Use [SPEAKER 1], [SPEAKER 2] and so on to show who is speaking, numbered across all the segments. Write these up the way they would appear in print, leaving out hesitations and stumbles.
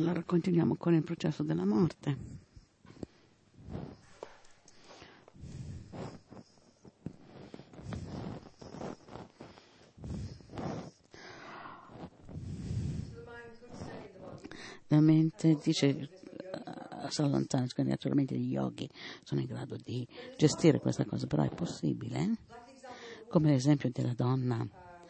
[SPEAKER 1] Allora continuiamo con il processo della morte. La mente dice si allontana, quindi naturalmente gli yogi sono in grado di gestire questa cosa, però è possibile, come l'esempio della donna.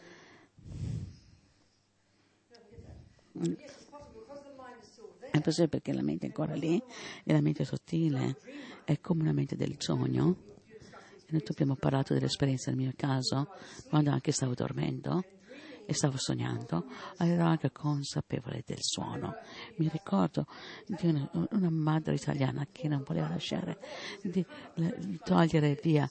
[SPEAKER 1] È possibile perché la mente è ancora lì e la mente sottile è come una mente del sogno. E noi abbiamo parlato dell'esperienza nel mio caso, quando anche stavo dormendo e stavo sognando, ero anche consapevole del suono. Mi ricordo di una madre italiana che non voleva lasciare di togliere via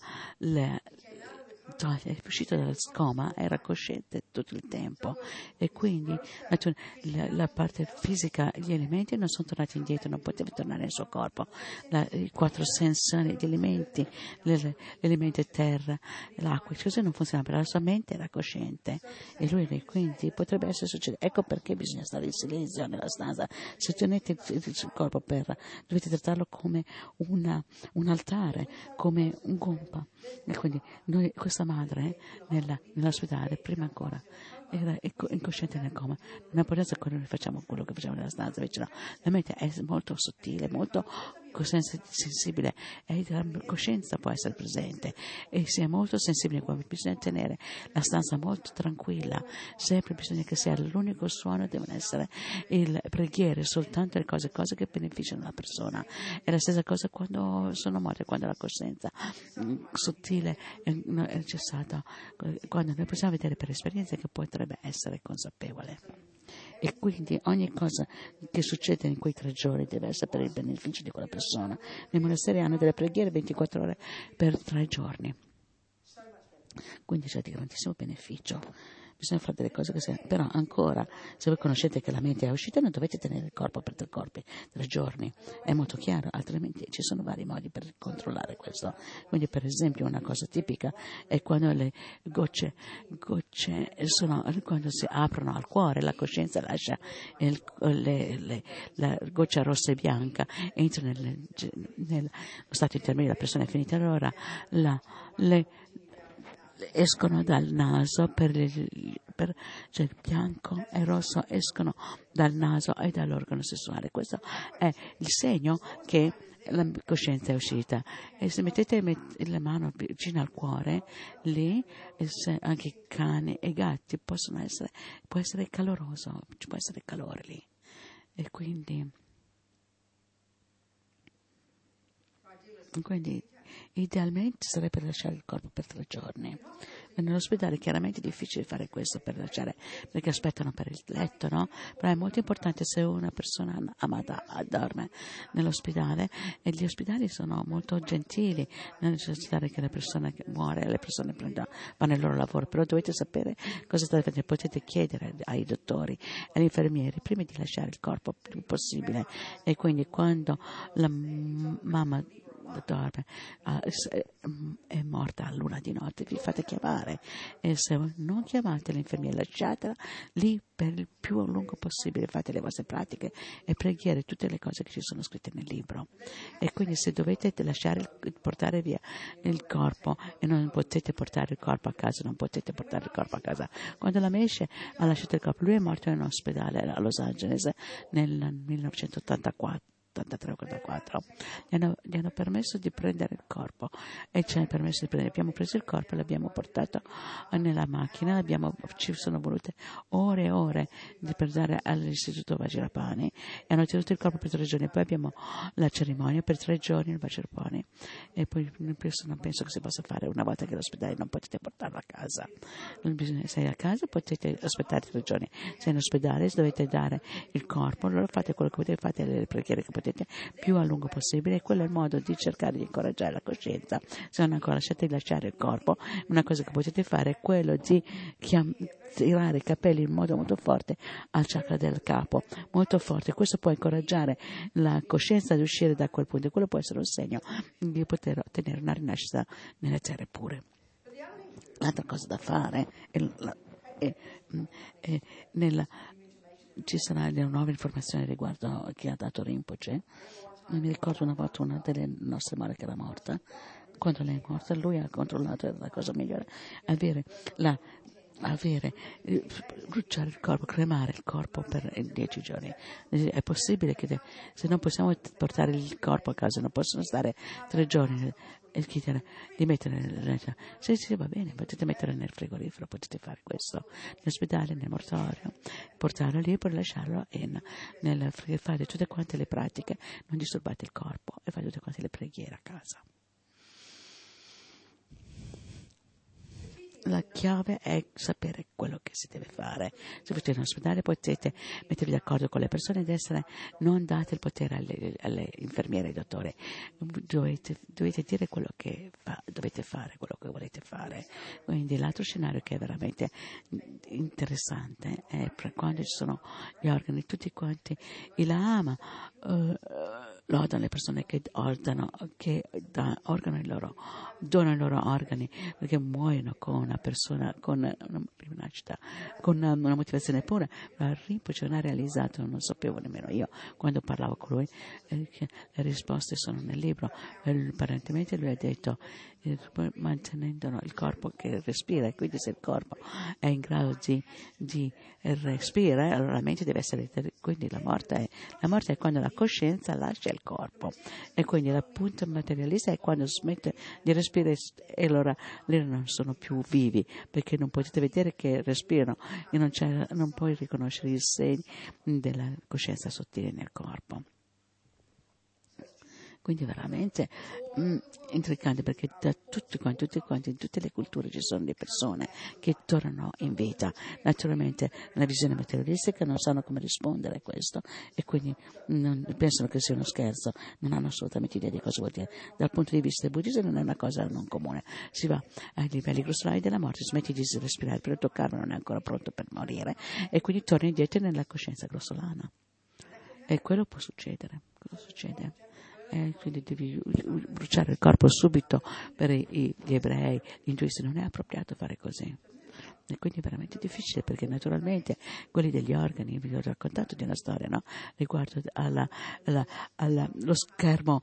[SPEAKER 1] è uscito dal coma, era cosciente tutto il tempo e quindi la parte fisica, gli elementi non sono tornati indietro, non poteva tornare nel suo corpo, i quattro sensazioni, gli elementi, l'elemento terra, l'acqua, così non funzionava, però la sua mente era cosciente e lui quindi potrebbe essere successo. Ecco perché bisogna stare in silenzio nella stanza. Se tenete il corpo dovete trattarlo come un altare, come un gompa. E quindi questa madre nell'ospedale, prima ancora, era incosciente nel coma. Non è possibile che noi facciamo quello che facciamo nella stanza, invece no. La mente è molto sottile, molto sensibile e la coscienza può essere presente e si è molto sensibile quando bisogna tenere la stanza molto tranquilla, sempre bisogna che sia l'unico suono, devono essere le preghiere, soltanto le cose che beneficiano la persona. È la stessa cosa quando sono morte, quando la coscienza sottile è cessata, quando noi possiamo vedere per esperienza che potrebbe essere consapevole. E quindi ogni cosa che succede in quei 3 giorni deve essere per il beneficio di quella persona. Nei monasteri hanno delle preghiere 24 ore per 3 giorni. Quindi c'è di grandissimo beneficio. Bisogna fare delle cose però ancora, se voi conoscete che la mente è uscita, non dovete tenere il corpo per 3 giorni. È molto chiaro, altrimenti ci sono vari modi per controllare questo. Quindi, per esempio, una cosa tipica è quando le gocce sono, quando si aprono al cuore, la coscienza lascia la goccia rossa e bianca, entra nello stato intermedio, la persona è finita, allora escono dal naso cioè il bianco e il rosso escono dal naso e dall'organo sessuale. Questo è il segno che la coscienza è uscita. E se mettete la mano vicino al cuore, lì anche i cani e i gatti può essere caloroso, ci può essere calore lì. E quindi idealmente sarebbe lasciare il corpo per 3 giorni. E nell'ospedale chiaramente è difficile fare questo perché aspettano per il letto, no? Però è molto importante se una persona amata dorme nell'ospedale, e gli ospedali sono molto gentili nel necessitare che la persona che muore, le persone vanno al loro lavoro, però dovete sapere cosa state facendo, potete chiedere ai dottori e agli infermieri prima di lasciare il corpo il più possibile. E quindi quando la mamma dorme, è morta all'una di notte, vi fate chiamare, e se non chiamate l'infermiera, lasciatela lì per il più a lungo possibile, fate le vostre pratiche e preghiere, tutte le cose che ci sono scritte nel libro. E quindi se dovete portare via il corpo e non potete portare il corpo a casa, quando la Mesce ha lasciato il corpo, lui è morto in un ospedale a Los Angeles nel 1984. 83-84, gli hanno permesso di prendere il corpo e ci hanno permesso di prendere. Abbiamo preso il corpo e l'abbiamo portato nella macchina, ci sono volute ore e ore di portare all'istituto Vajrapani e hanno tenuto il corpo per 3 giorni. Poi abbiamo la cerimonia per 3 giorni al Vajrapani e poi non penso che si possa fare una volta che all'ospedale, non potete portarlo a casa. Se a casa potete aspettare 3 giorni, se in ospedale dovete dare il corpo, allora fate quello che potete, fate le preghiere che potete più a lungo possibile, e quello è il modo di cercare di incoraggiare la coscienza. Se non ancora lasciate di lasciare il corpo, una cosa che potete fare è quello di tirare i capelli in modo molto forte al chakra del capo, molto forte. Questo può incoraggiare la coscienza ad uscire da quel punto, e quello può essere un segno di poter ottenere una rinascita nelle terre pure. L'altra cosa da fare è ci sarà una nuova informazione riguardo chi ha dato Rinpoche. Non mi ricordo una volta una delle nostre madri che era morta. Quando lei è morta, lui ha controllato, era la cosa migliore, avere bruciare il corpo, cremare il corpo per 10 giorni. È possibile che se non possiamo portare il corpo a casa, non possono stare 3 giorni e chiedere di mettere sì, va bene, potete mettere nel frigorifero, potete fare questo nell'ospedale, nel mortorio, portarlo lì e poi lasciarlo nel frigorifero, fare tutte quante le pratiche, non disturbate il corpo e fare tutte quante le preghiere a casa. La chiave è sapere quello che si deve fare. Se siete in ospedale potete mettervi d'accordo con le persone ed non date il potere alle infermiere e ai dottori. Dovete dire quello che dovete fare, quello che volete fare. Quindi l'altro scenario che è veramente interessante è quando ci sono gli organi, tutti quanti i Lama lodano le persone che donano i loro organi perché muoiono con una persona con una rinascita, con una motivazione pura. Ma Rinpoche non ha realizzato, non lo sapevo nemmeno io quando parlavo con lui, che le risposte sono nel libro. Apparentemente lui ha detto mantenendo il corpo che respira, e quindi se il corpo è in grado di respirare, allora la mente deve essere, quindi la morte è quando la coscienza lascia il corpo, e quindi il punto materialista è quando smette di respirare e allora lì non sono più vivi, perché non potete vedere che respirano e non puoi riconoscere i segni della coscienza sottile nel corpo. Quindi veramente intrigante, perché da tutti quanti, in tutte le culture ci sono le persone che tornano in vita. Naturalmente nella visione materialistica non sanno come rispondere a questo e quindi pensano che sia uno scherzo, non hanno assolutamente idea di cosa vuol dire. Dal punto di vista del buddismo non è una cosa non comune. Si va ai livelli grossolari della morte, smetti di respirare, però il tuo karma non è ancora pronto per morire e quindi torni indietro nella coscienza grossolana. E quello può succedere. Cosa succede? Quindi devi bruciare il corpo subito. Per gli ebrei, gli induisti non è appropriato fare così, e quindi è veramente difficile, perché naturalmente quelli degli organi, vi ho raccontato di una storia, no? Riguardo allo schermo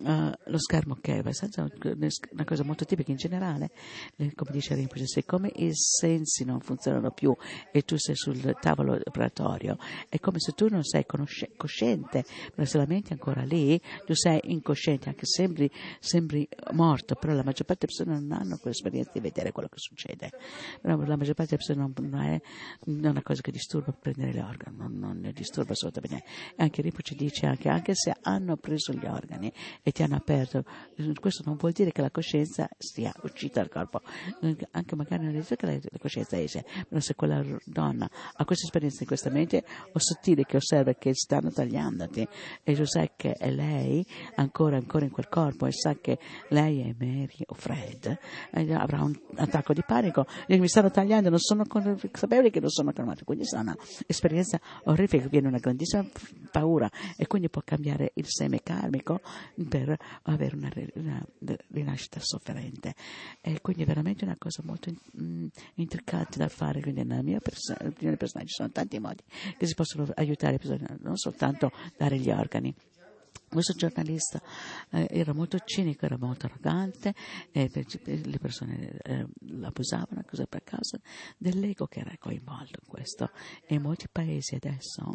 [SPEAKER 1] che è abbastanza una cosa molto tipica in generale, come dice Rinpoche, siccome i sensi non funzionano più e tu sei sul tavolo operatorio, è come se tu non sei cosciente, ma se la mente è ancora lì, tu sei incosciente, anche sembri morto, però la maggior parte delle persone non hanno quell'esperienza di vedere quello che succede. Però la maggior parte delle persone non è una cosa che disturba prendere gli organi, non ne disturba assolutamente. E anche Rinpoche dice anche se hanno preso gli organi e ti hanno aperto, questo non vuol dire che la coscienza sia uscita dal corpo, anche magari non dice che la coscienza esce, però se quella donna ha questa esperienza in questa mente o sottile che osserva che stanno tagliandoti e tu sai che è lei ancora in quel corpo e sa che lei è Mary o Fred, avrà un attacco di panico e mi stanno tagliando, non sono consapevoli che non sono calmati, quindi sarà un'esperienza orrifica, viene una grandissima paura e quindi può cambiare il seme karmico per avere una rinascita sofferente, e quindi è veramente una cosa molto intricata da fare. Quindi nella mia opinione personale ci sono tanti modi che si possono aiutare le persone, non soltanto dare gli organi. Questo giornalista era molto cinico, era molto arrogante, e le persone l'abusavano per causa dell'ego che era coinvolto in questo. E in molti paesi adesso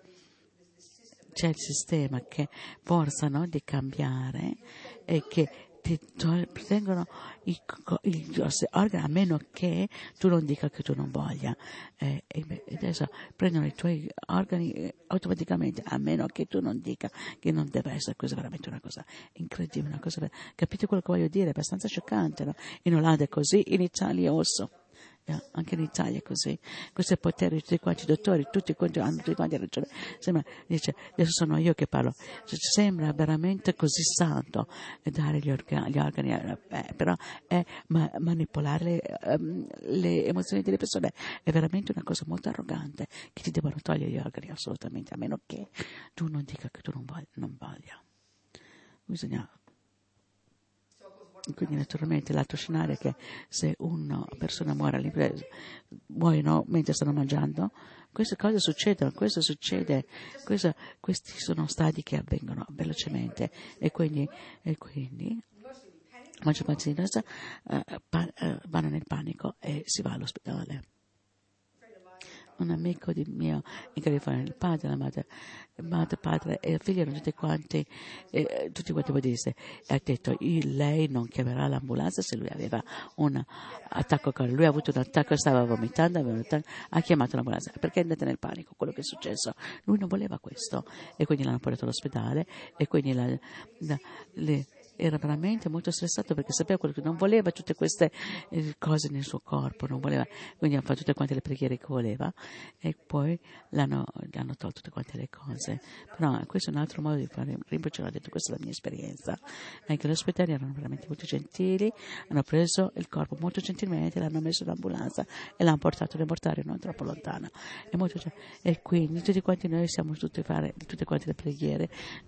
[SPEAKER 1] c'è il sistema che forzano di cambiare e che ti tengono i organi a meno che tu non dica che tu non voglia, e adesso prendono i tuoi organi automaticamente a meno che tu non dica che non deve essere. Questa è veramente una cosa incredibile, una cosa capite quello che voglio dire? È abbastanza scioccante, no? In Olanda è così, in Italia è osso. Anche in Italia è così. Questo è il potere di tutti quanti i dottori, tutti quanti hanno tutti quanti ragione. Dice, adesso sono io che parlo. Sembra veramente così santo dare gli organi, però è manipolare le emozioni delle persone. È veramente una cosa molto arrogante che ti devono togliere gli organi, assolutamente, a meno che tu non dica che tu non voglia. Bisogna Quindi naturalmente l'altro scenario è che se una persona muore all'impresa, muoiono mentre stanno mangiando, queste cose succedono, questi sono stadi che avvengono velocemente e quindi la maggior parte di noi vanno nel panico e si va all'ospedale. Un amico di mio in California, il padre, la madre, padre e il figlio erano tutti quanti buddiste, e ha detto lei non chiamerà l'ambulanza se lui aveva un attacco al cuore. Lui ha avuto un attacco, stava vomitando, ha chiamato l'ambulanza. Perché andate nel panico? Quello che è successo, lui non voleva questo e quindi l'hanno portato all'ospedale e quindi era veramente molto stressato perché sapeva quello che non voleva, tutte queste cose nel suo corpo, non voleva, quindi ha fatto tutte quante le preghiere che voleva e poi l'hanno tolto tutte quante le cose. Però questo è un altro modo di fare Rinpoche, ha detto questa è la mia esperienza. Anche gli ospedali erano veramente molto gentili, hanno preso il corpo molto gentilmente, l'hanno messo in ambulanza e l'hanno portato nel mortaio non troppo lontano. E quindi tutti quanti noi siamo tutti a fare tutte quante le preghiere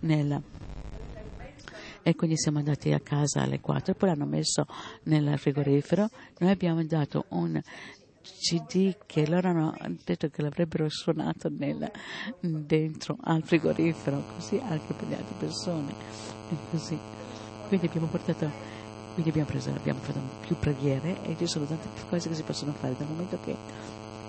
[SPEAKER 1] e quindi siamo andati a casa alle 4 e poi l'hanno messo nel frigorifero. Noi abbiamo dato un CD che loro hanno detto che l'avrebbero suonato dentro al frigorifero, così anche per le altre persone. E così. Quindi abbiamo fatto più preghiere e ci sono tante cose che si possono fare dal momento che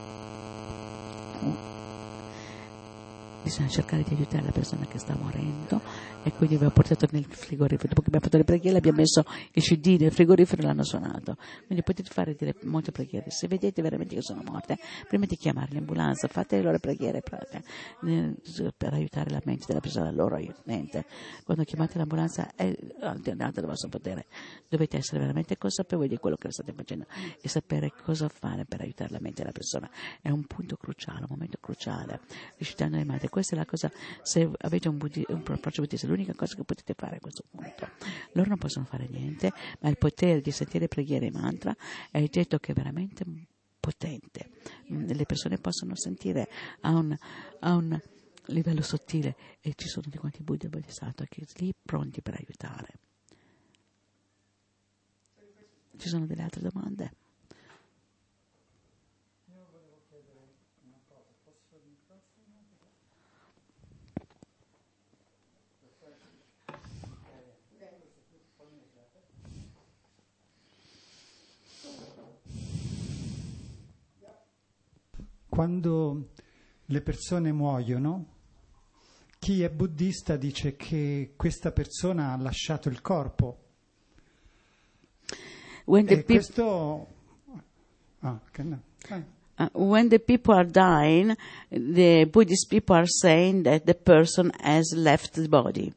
[SPEAKER 1] bisogna cercare di aiutare la persona che sta morendo e quindi abbiamo portato nel frigorifero, dopo che abbiamo fatto le preghiere abbiamo messo il CD nel frigorifero e l'hanno suonato. Quindi potete fare molte preghiere. Se vedete veramente che sono morte, prima di chiamare l'ambulanza fate le loro preghiere per aiutare la mente della persona, la loro mente. Quando chiamate l'ambulanza è andate dal vostro potere, dovete essere veramente consapevoli di quello che state facendo e sapere cosa fare per aiutare la mente della persona. È un punto cruciale, un momento cruciale, riuscendo a madre. Questa è la cosa, se avete un approccio buddista, l'unica cosa che potete fare a questo punto. Loro non possono fare niente, ma il potere di sentire preghiere e mantra è detto che è veramente potente. Le persone possono sentire a un livello sottile e ci sono di quanti Buddha e Bodhisattva che sono lì pronti per aiutare. Ci sono delle altre domande?
[SPEAKER 2] Quando le persone muoiono, chi è buddista dice che questa persona ha lasciato il corpo. When the
[SPEAKER 1] people are dying, the Buddhist people are saying that the person has left the body.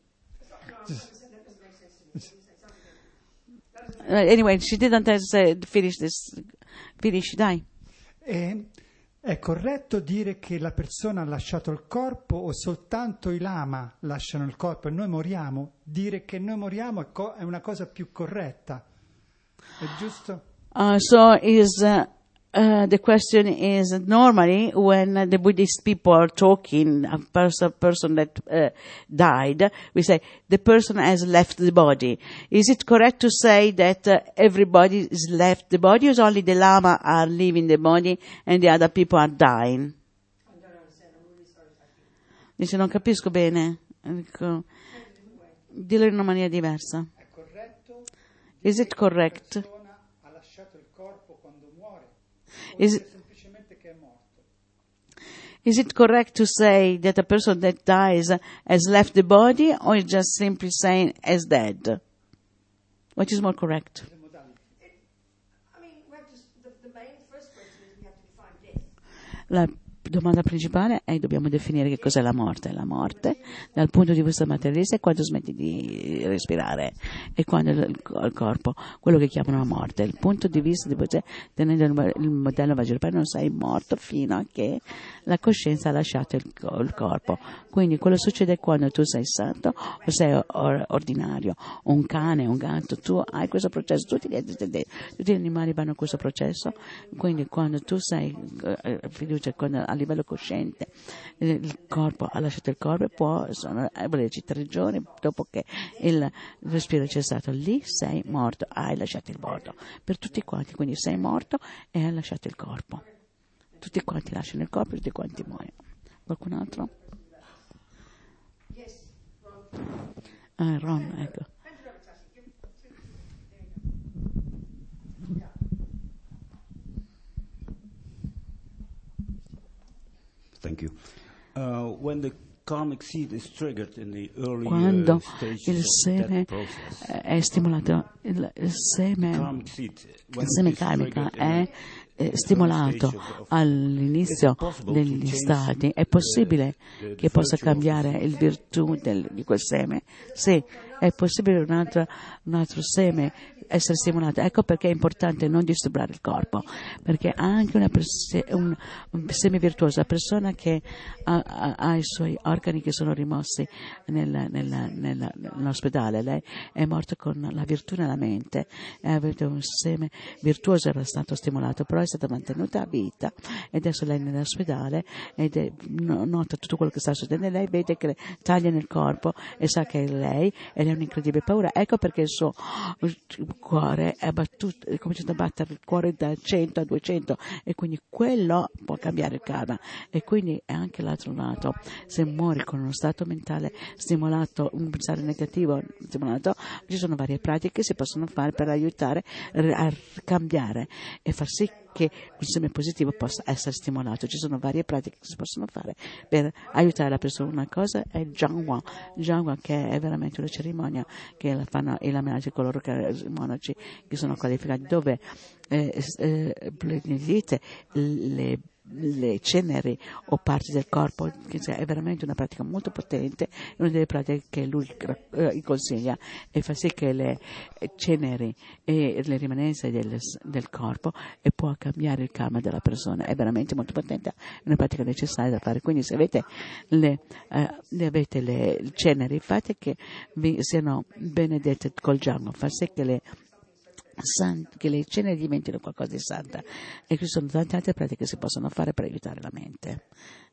[SPEAKER 1] Anyway, she didn't finish, dai.
[SPEAKER 2] È corretto dire che la persona ha lasciato il corpo o soltanto i lama lasciano il corpo e noi moriamo? Dire che noi moriamo è una cosa più corretta, è giusto?
[SPEAKER 1] The question is, normally when the Buddhist people are talking, a person that died, we say the person has left the body. Is it correct to say that everybody has left the body, or only the Lama are leaving the body and the other people are dying? Dice, non capisco bene. Dillo in una maniera diversa.
[SPEAKER 2] È corretto?
[SPEAKER 1] Is it correct?
[SPEAKER 2] La persona ha lasciato il corpo quando muore? O semplicemente che è morto?
[SPEAKER 1] Is it correct to say that a person that dies has left the body, or is just simply saying as dead? What is more correct?
[SPEAKER 3] The main first question is we have to define death.
[SPEAKER 1] La domanda principale è dobbiamo definire che cos'è la morte. La morte, dal punto di vista materialista, è quando smetti di respirare e quando il corpo, quello che chiamano la morte. Il punto di vista tenendo il modello Vajrayana, non sei morto fino a che la coscienza ha lasciato il corpo. Quindi quello succede quando tu sei santo o sei ordinario, un cane, un gatto, tu hai questo processo, tutti gli animali vanno a questo processo. Quindi quando tu sei fiducia, quando livello cosciente. Il corpo ha lasciato il corpo e vuol dirci 3 giorni dopo che il respiro è cessato. Lì sei morto, hai lasciato il morto. Per tutti quanti, quindi sei morto e hai lasciato il corpo. Tutti quanti lasciano il corpo e tutti quanti muoiono. Qualcun altro? Ron, ecco.
[SPEAKER 4] Thank you. When the karmic seed is triggered in the early
[SPEAKER 1] Quando
[SPEAKER 4] stages
[SPEAKER 1] il
[SPEAKER 4] of
[SPEAKER 1] seme
[SPEAKER 4] that process,
[SPEAKER 1] è stimolato, il seme
[SPEAKER 4] karmic seed, when it
[SPEAKER 1] seme
[SPEAKER 4] is
[SPEAKER 1] karmica
[SPEAKER 4] triggered in
[SPEAKER 1] è stimolato all'inizio degli stati, è possibile che possa cambiare il virtù di quel seme? Sì, è possibile un altro seme essere stimolato. Ecco perché è importante non disturbare il corpo, perché anche un seme virtuoso, la persona che ha i suoi organi che sono rimossi nell'ospedale, lei è morta con la virtù nella mente, e avete un seme virtuoso, era stato stimolato, però è stata mantenuta a vita, e adesso lei è nell'ospedale ed nota tutto quello che sta succedendo, lei vede che taglia nel corpo e sa che è lei, ed è un'incredibile paura. Ecco perché il suo cuore è cominciato a battere il cuore da 100 a 200, e quindi quello può cambiare il karma. E quindi è anche l'altro lato, se muori con uno stato mentale stimolato, un pensiero negativo stimolato, ci sono varie pratiche che si possono fare per aiutare a cambiare e far sì che il seme positivo possa essere stimolato. Ci sono varie pratiche che si possono fare per aiutare la persona. Una cosa è il Jangwa, che è veramente una cerimonia che la fanno i lamenaci, coloro che i monaci che sono qualificati, dove benedite le ceneri o parti del corpo, che è veramente una pratica molto potente, una delle pratiche che lui consiglia, e fa sì che le ceneri e le rimanenze del corpo e può cambiare il karma della persona. È veramente molto potente, è una pratica necessaria da fare. Quindi se avete le ceneri, fate che vi siano benedette col giorno, fa sì che le ceneri diventino qualcosa di santa, e qui sono tante altre pratiche che si possono fare per aiutare la mente.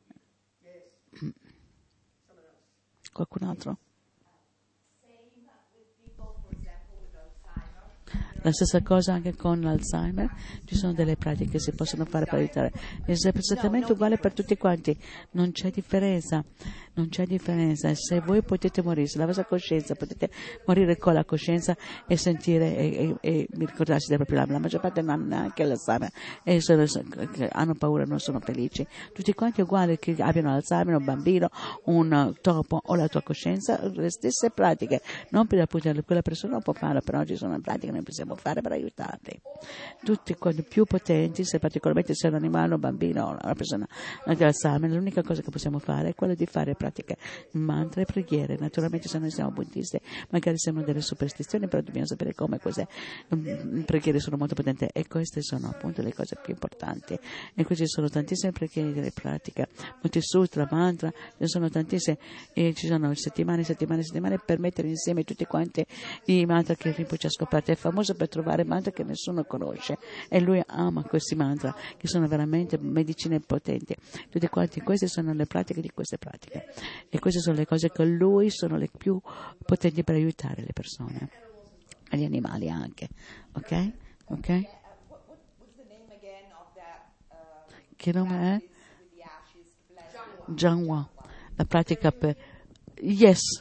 [SPEAKER 1] Qualcun altro? La stessa cosa anche con l'Alzheimer, ci sono delle pratiche che si possono fare per aiutare. È esattamente uguale per tutti quanti, non c'è differenza. Se voi potete morire, se la vostra coscienza, potete morire con la coscienza e sentire e ricordarsi del proprio anima. La maggior parte non hanno neanche l'Alzheimer e hanno paura, non sono felici. Tutti quanti uguali, che abbiano l'Alzheimer, un bambino, un topo o la tua coscienza, le stesse pratiche. Non per appunto quella persona non può farlo, però ci sono pratiche che noi possiamo fare per aiutarli. Tutti quelli più potenti, se particolarmente sei un animale, un bambino o una persona di Alzheimer, l'unica cosa che possiamo fare è quella di fare pratiche, mantra e preghiere. Naturalmente se noi siamo buddisti, magari siamo delle superstizioni, però dobbiamo sapere come e cos'è. Preghiere sono molto potenti, e queste sono appunto le cose più importanti. E qui ci sono tantissime preghiere delle pratiche, molti sutra, mantra, ce sono tantissime, e ci sono settimane per mettere insieme tutti quanti i mantra che Rinpoche ha scoperto. È famoso per trovare mantra che nessuno conosce, e lui ama questi mantra che sono veramente medicine potenti. Tutti quanti, queste sono le pratiche di queste pratiche, e queste sono le cose che lui sono le più potenti per aiutare le persone e gli animali anche. Ok? Che nome è? Jangwa, la pratica per yes.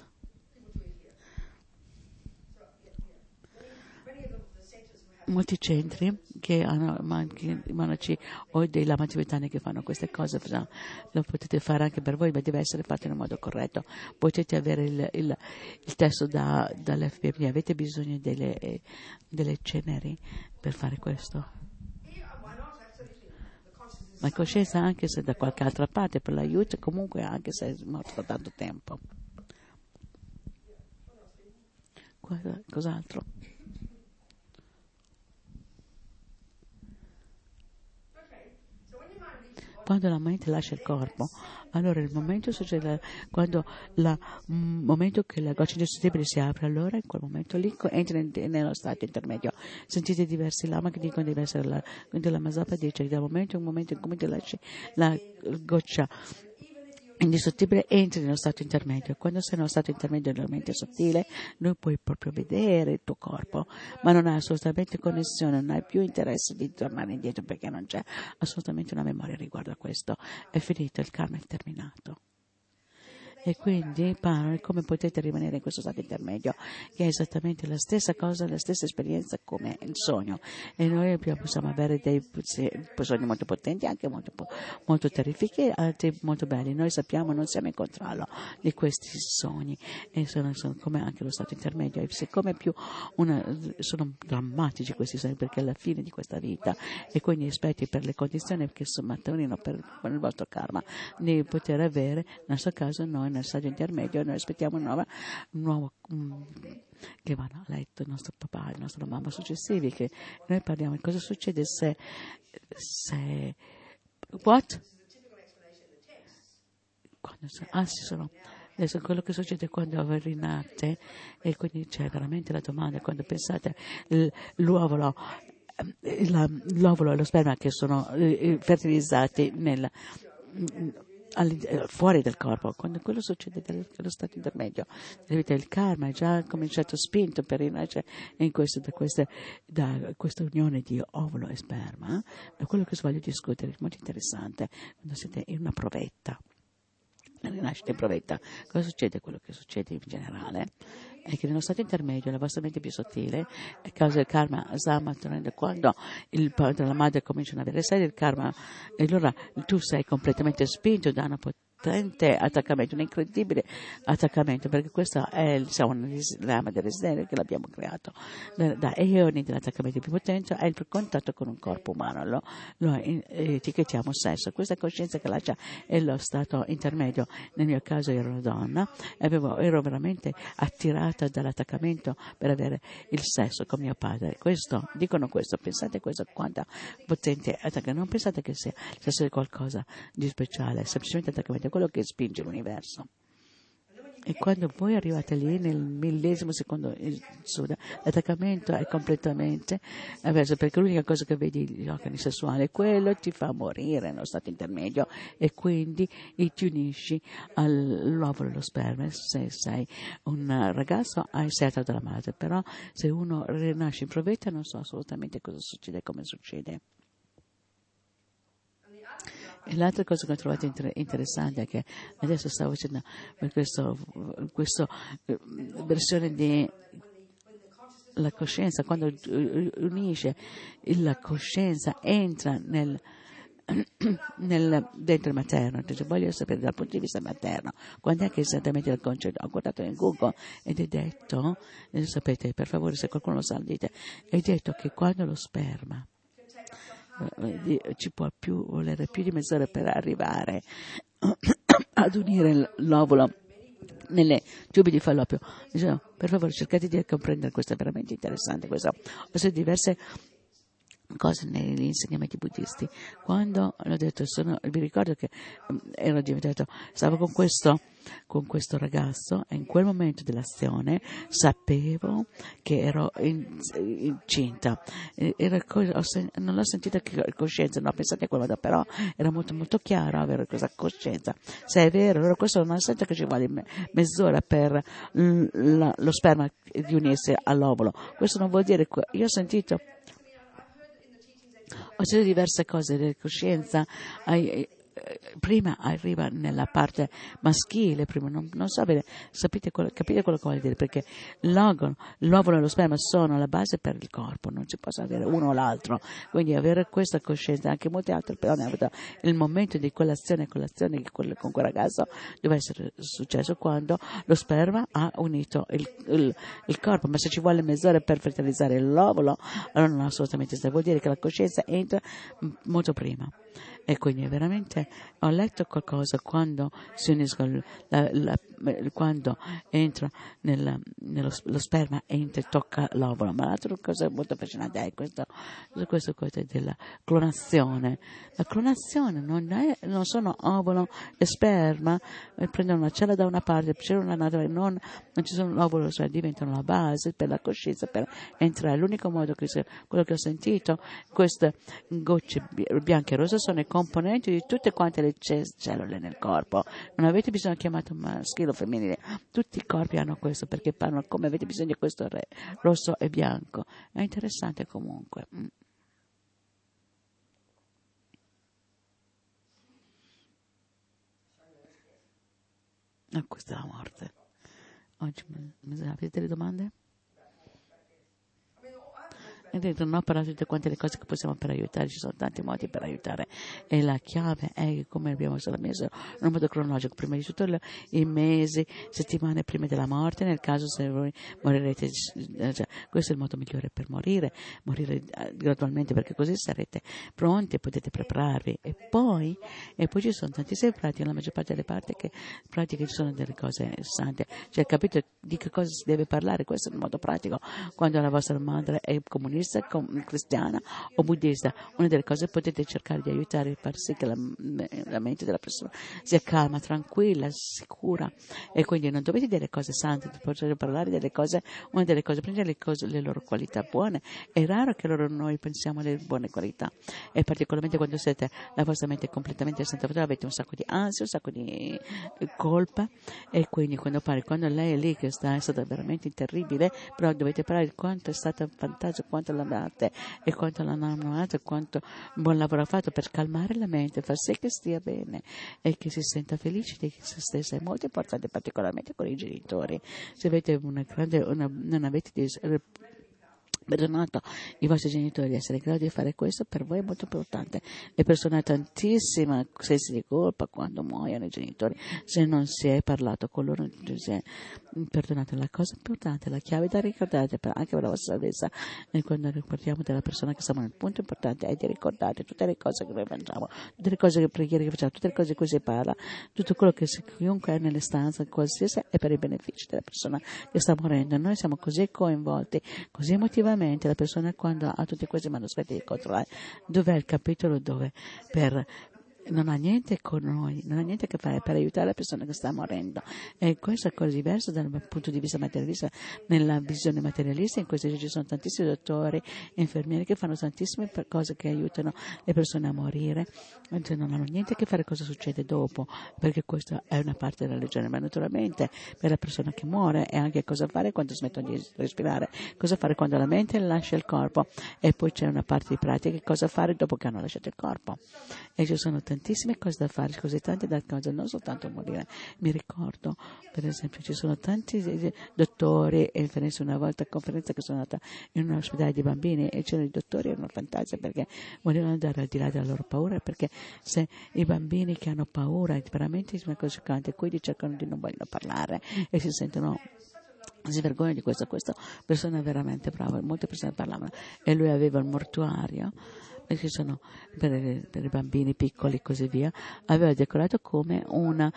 [SPEAKER 1] Molti centri che hanno anche i monaci o dei lama tibetani che fanno queste cose, lo potete fare anche per voi, ma deve essere fatto in modo corretto. Potete avere il testo dall'FBB, avete bisogno delle ceneri per fare questo. La coscienza, anche se da qualche altra parte, per l'aiuto, comunque anche se è morto da tanto tempo. Cos'altro? Quando la mente lascia il corpo, allora il momento succede quando il momento che la goccia indistruttibile si apre, allora in quel momento lì entra nello stato intermedio. Sentite diversi lama che dicono di essere quindi la Mazapa dice dal momento in momento in cui ti lasci la goccia indistruttibile entri nello stato intermedio. Quando sei nello stato intermedio della mente sottile, non puoi proprio vedere il tuo corpo, ma non hai assolutamente connessione, non hai più interesse di tornare indietro perché non c'è assolutamente una memoria riguardo a questo. È finito, il karma è terminato. E quindi parlano come potete rimanere in questo stato intermedio, che è esattamente la stessa cosa, la stessa esperienza come il sogno. E noi possiamo avere dei sogni molto potenti, anche molto terrifici, altri molto belli. Noi sappiamo, non siamo in controllo di questi sogni, e sono come anche lo stato intermedio. E siccome sono drammatici questi sogni, perché è la fine di questa vita, e quindi aspetti per le condizioni che maturino per il vostro karma di poter avere, nel nostro caso noi nel stadio intermedio noi aspettiamo un nuovo che vanno a letto il nostro papà, la nostra mamma successivi, che noi parliamo di cosa succede se what? Adesso quello che succede quando rinate, e quindi c'è veramente la domanda, quando pensate l'uovo e lo sperma che sono fertilizzati fuori del corpo, quando quello succede nello stato intermedio, il karma è già cominciato spinto per rinascere da questa unione di ovulo e sperma. Da quello che voglio discutere è molto interessante, quando siete in una provetta, rinascita in provetta, cosa succede? Quello che succede in generale è che nello stato intermedio la vostra mente è più sottile, a causa del karma sta maturando. Quando il padre e la madre cominciano ad avere sede, il karma, e allora tu sei completamente spinto da una potente attaccamento, un incredibile attaccamento, perché questo è una lama del desiderio che l'abbiamo creato da eoni. Dell'attaccamento più potente è il contatto con un corpo umano, lo etichetiamo sesso. Questa coscienza che lascia è lo stato intermedio. Nel mio caso ero una donna, ero veramente attirata dall'attaccamento per avere il sesso con mio padre. Dicono questo, pensate questo, quanta potente attaccamento. Non pensate che sia qualcosa di speciale, semplicemente attaccamento, è quello che spinge l'universo. E quando voi arrivate lì nel 1000° secondo il sud, l'attaccamento è completamente avverso, perché l'unica cosa che vedi gli organi sessuali, quello ti fa morire nello stato intermedio, e quindi ti unisci all'ovulo e allo sperma. Se sei un ragazzo sei attratto dalla madre, però se uno rinasce in provetta non so assolutamente cosa succede, come succede. E l'altra cosa che ho trovato interessante è che adesso stavo facendo questa versione di la coscienza, quando unisce la coscienza, entra dentro il materno. Cioè, voglio sapere dal punto di vista materno quando è che esattamente il concetto. Ho guardato in Google ed è detto, sapete, per favore, se qualcuno lo sa dite, è detto che quando lo sperma ci può volere più di mezz'ora per arrivare ad unire l'ovulo nelle tubi di Fallopio. Diciamo, per favore cercate di comprendere, questo è veramente interessante. Ho sentito diverse cose negli insegnamenti buddisti. Quando l'ho detto, vi ricordo che stavo con questo ragazzo, e in quel momento dell'azione sapevo che ero incinta. Non l'ho sentita coscienza, non ho pensato a quello, però era molto molto chiaro avere questa coscienza. Se è vero, allora questo non sento che ci vuole mezz'ora per lo sperma di unirsi all'ovulo. Questo non vuol dire, io ho sentito diverse cose della coscienza. Prima arriva nella parte maschile, prima non sapete capite quello che voglio dire, perché l'ovulo e lo sperma sono la base per il corpo, non si può avere uno o l'altro, quindi avere questa coscienza. Anche molte altre persone hanno avuto il momento di quell'azione con quel ragazzo deve essere successo quando lo sperma ha unito il corpo, ma se ci vuole mezz'ora per fertilizzare l'ovulo, allora non assolutamente, vuol dire che la coscienza entra molto prima. E quindi veramente ho letto qualcosa quando si uniscono quando entra lo sperma entra e tocca l'ovulo. Ma l'altra cosa molto affascinante è questa cosa della clonazione. La clonazione non sono ovulo e sperma, prendono una cella da una parte, non ci sono l'ovulo, cioè diventano la base per la coscienza, per entrare. L'unico modo quello che ho sentito, queste gocce bianche e rosse sono i componenti di tutte quante le cellule nel corpo. Non avete bisogno di chiamato maschile o femminile, tutti i corpi hanno questo, perché parlano come avete bisogno di questo rosso e bianco. È interessante comunque. Questa è la morte. Oggi avete delle domande? Non ho parlato di tutte quante le cose che possiamo per aiutare, ci sono tanti modi per aiutare e la chiave è come abbiamo messo in un modo cronologico, prima di tutto i mesi, settimane prima della morte, nel caso se voi morirete, questo è il modo migliore per morire gradualmente, perché così sarete pronti e potete prepararvi e poi ci sono tantissime pratiche, la maggior parte delle pratiche ci sono delle cose sante, cioè capite di che cosa si deve parlare, questo è il modo pratico. Quando la vostra madre è comunista, cristiana o buddista, una delle cose potete cercare di aiutare a far sì che la mente della persona sia calma, tranquilla, sicura, e quindi non dovete dire cose sante, potete parlare delle cose, una delle cose, prendere le loro qualità buone. È raro che noi pensiamo alle buone qualità, e particolarmente quando siete la vostra mente è completamente santa, avete un sacco di ansia, un sacco di colpa, e quindi quando lei è lì che è stata veramente terribile, però dovete parlare di quanto è stata fantastica, quanto l'amate e quanto l'hanno amato, quanto buon lavoro ha fatto per calmare la mente, far sì che stia bene e che si senta felice di se stessa. È molto importante, particolarmente con i genitori. Se avete non avete perdonato i vostri genitori di essere in grado di fare questo, per voi è molto importante. Le persone hanno tantissima sensi di colpa quando muoiono i genitori, se non si è parlato con loro, si è perdonato. La cosa importante, la chiave da ricordare anche per la vostra salvezza, e quando ricordiamo della persona che stiamo, il punto importante è di ricordare tutte le cose che noi facciamo, tutte le cose che preghiere che facciamo, tutte le cose di cui si parla, tutto quello che chiunque è nelle stanze, qualsiasi, è per i benefici della persona che sta morendo. Noi siamo così coinvolti, così emotivamente. La persona, quando ha tutti questi manoscritti di controllare dov'è il capitolo dove non ha niente con noi, non ha niente a che fare per aiutare la persona che sta morendo, e questo è cosa diversa dal punto di vista materialista. Nella visione materialista in questo ci sono tantissimi dottori e infermieri che fanno tantissime cose che aiutano le persone a morire, mentre non hanno niente a che fare cosa succede dopo, perché questa è una parte della religione. Ma naturalmente per la persona che muore è anche cosa fare quando smettono di respirare, cosa fare quando la mente lascia il corpo, e poi c'è una parte di pratica, cosa fare dopo che hanno lasciato il corpo, e ci sono tantissime cose da fare, così tante da cose, non soltanto morire. Mi ricordo, per esempio, ci sono tanti dottori, e una volta a conferenza che sono andata in un ospedale di bambini, e c'erano i dottori, erano fantastici perché volevano andare al di là della loro paura, perché se i bambini che hanno paura è veramente una cosa scioccante, quindi cercano di non vogliono parlare e si vergognano di questo. Questa persona è veramente brava, molte persone parlavano, e lui aveva il mortuario, perché sono per i bambini piccoli e così via, aveva decorato come una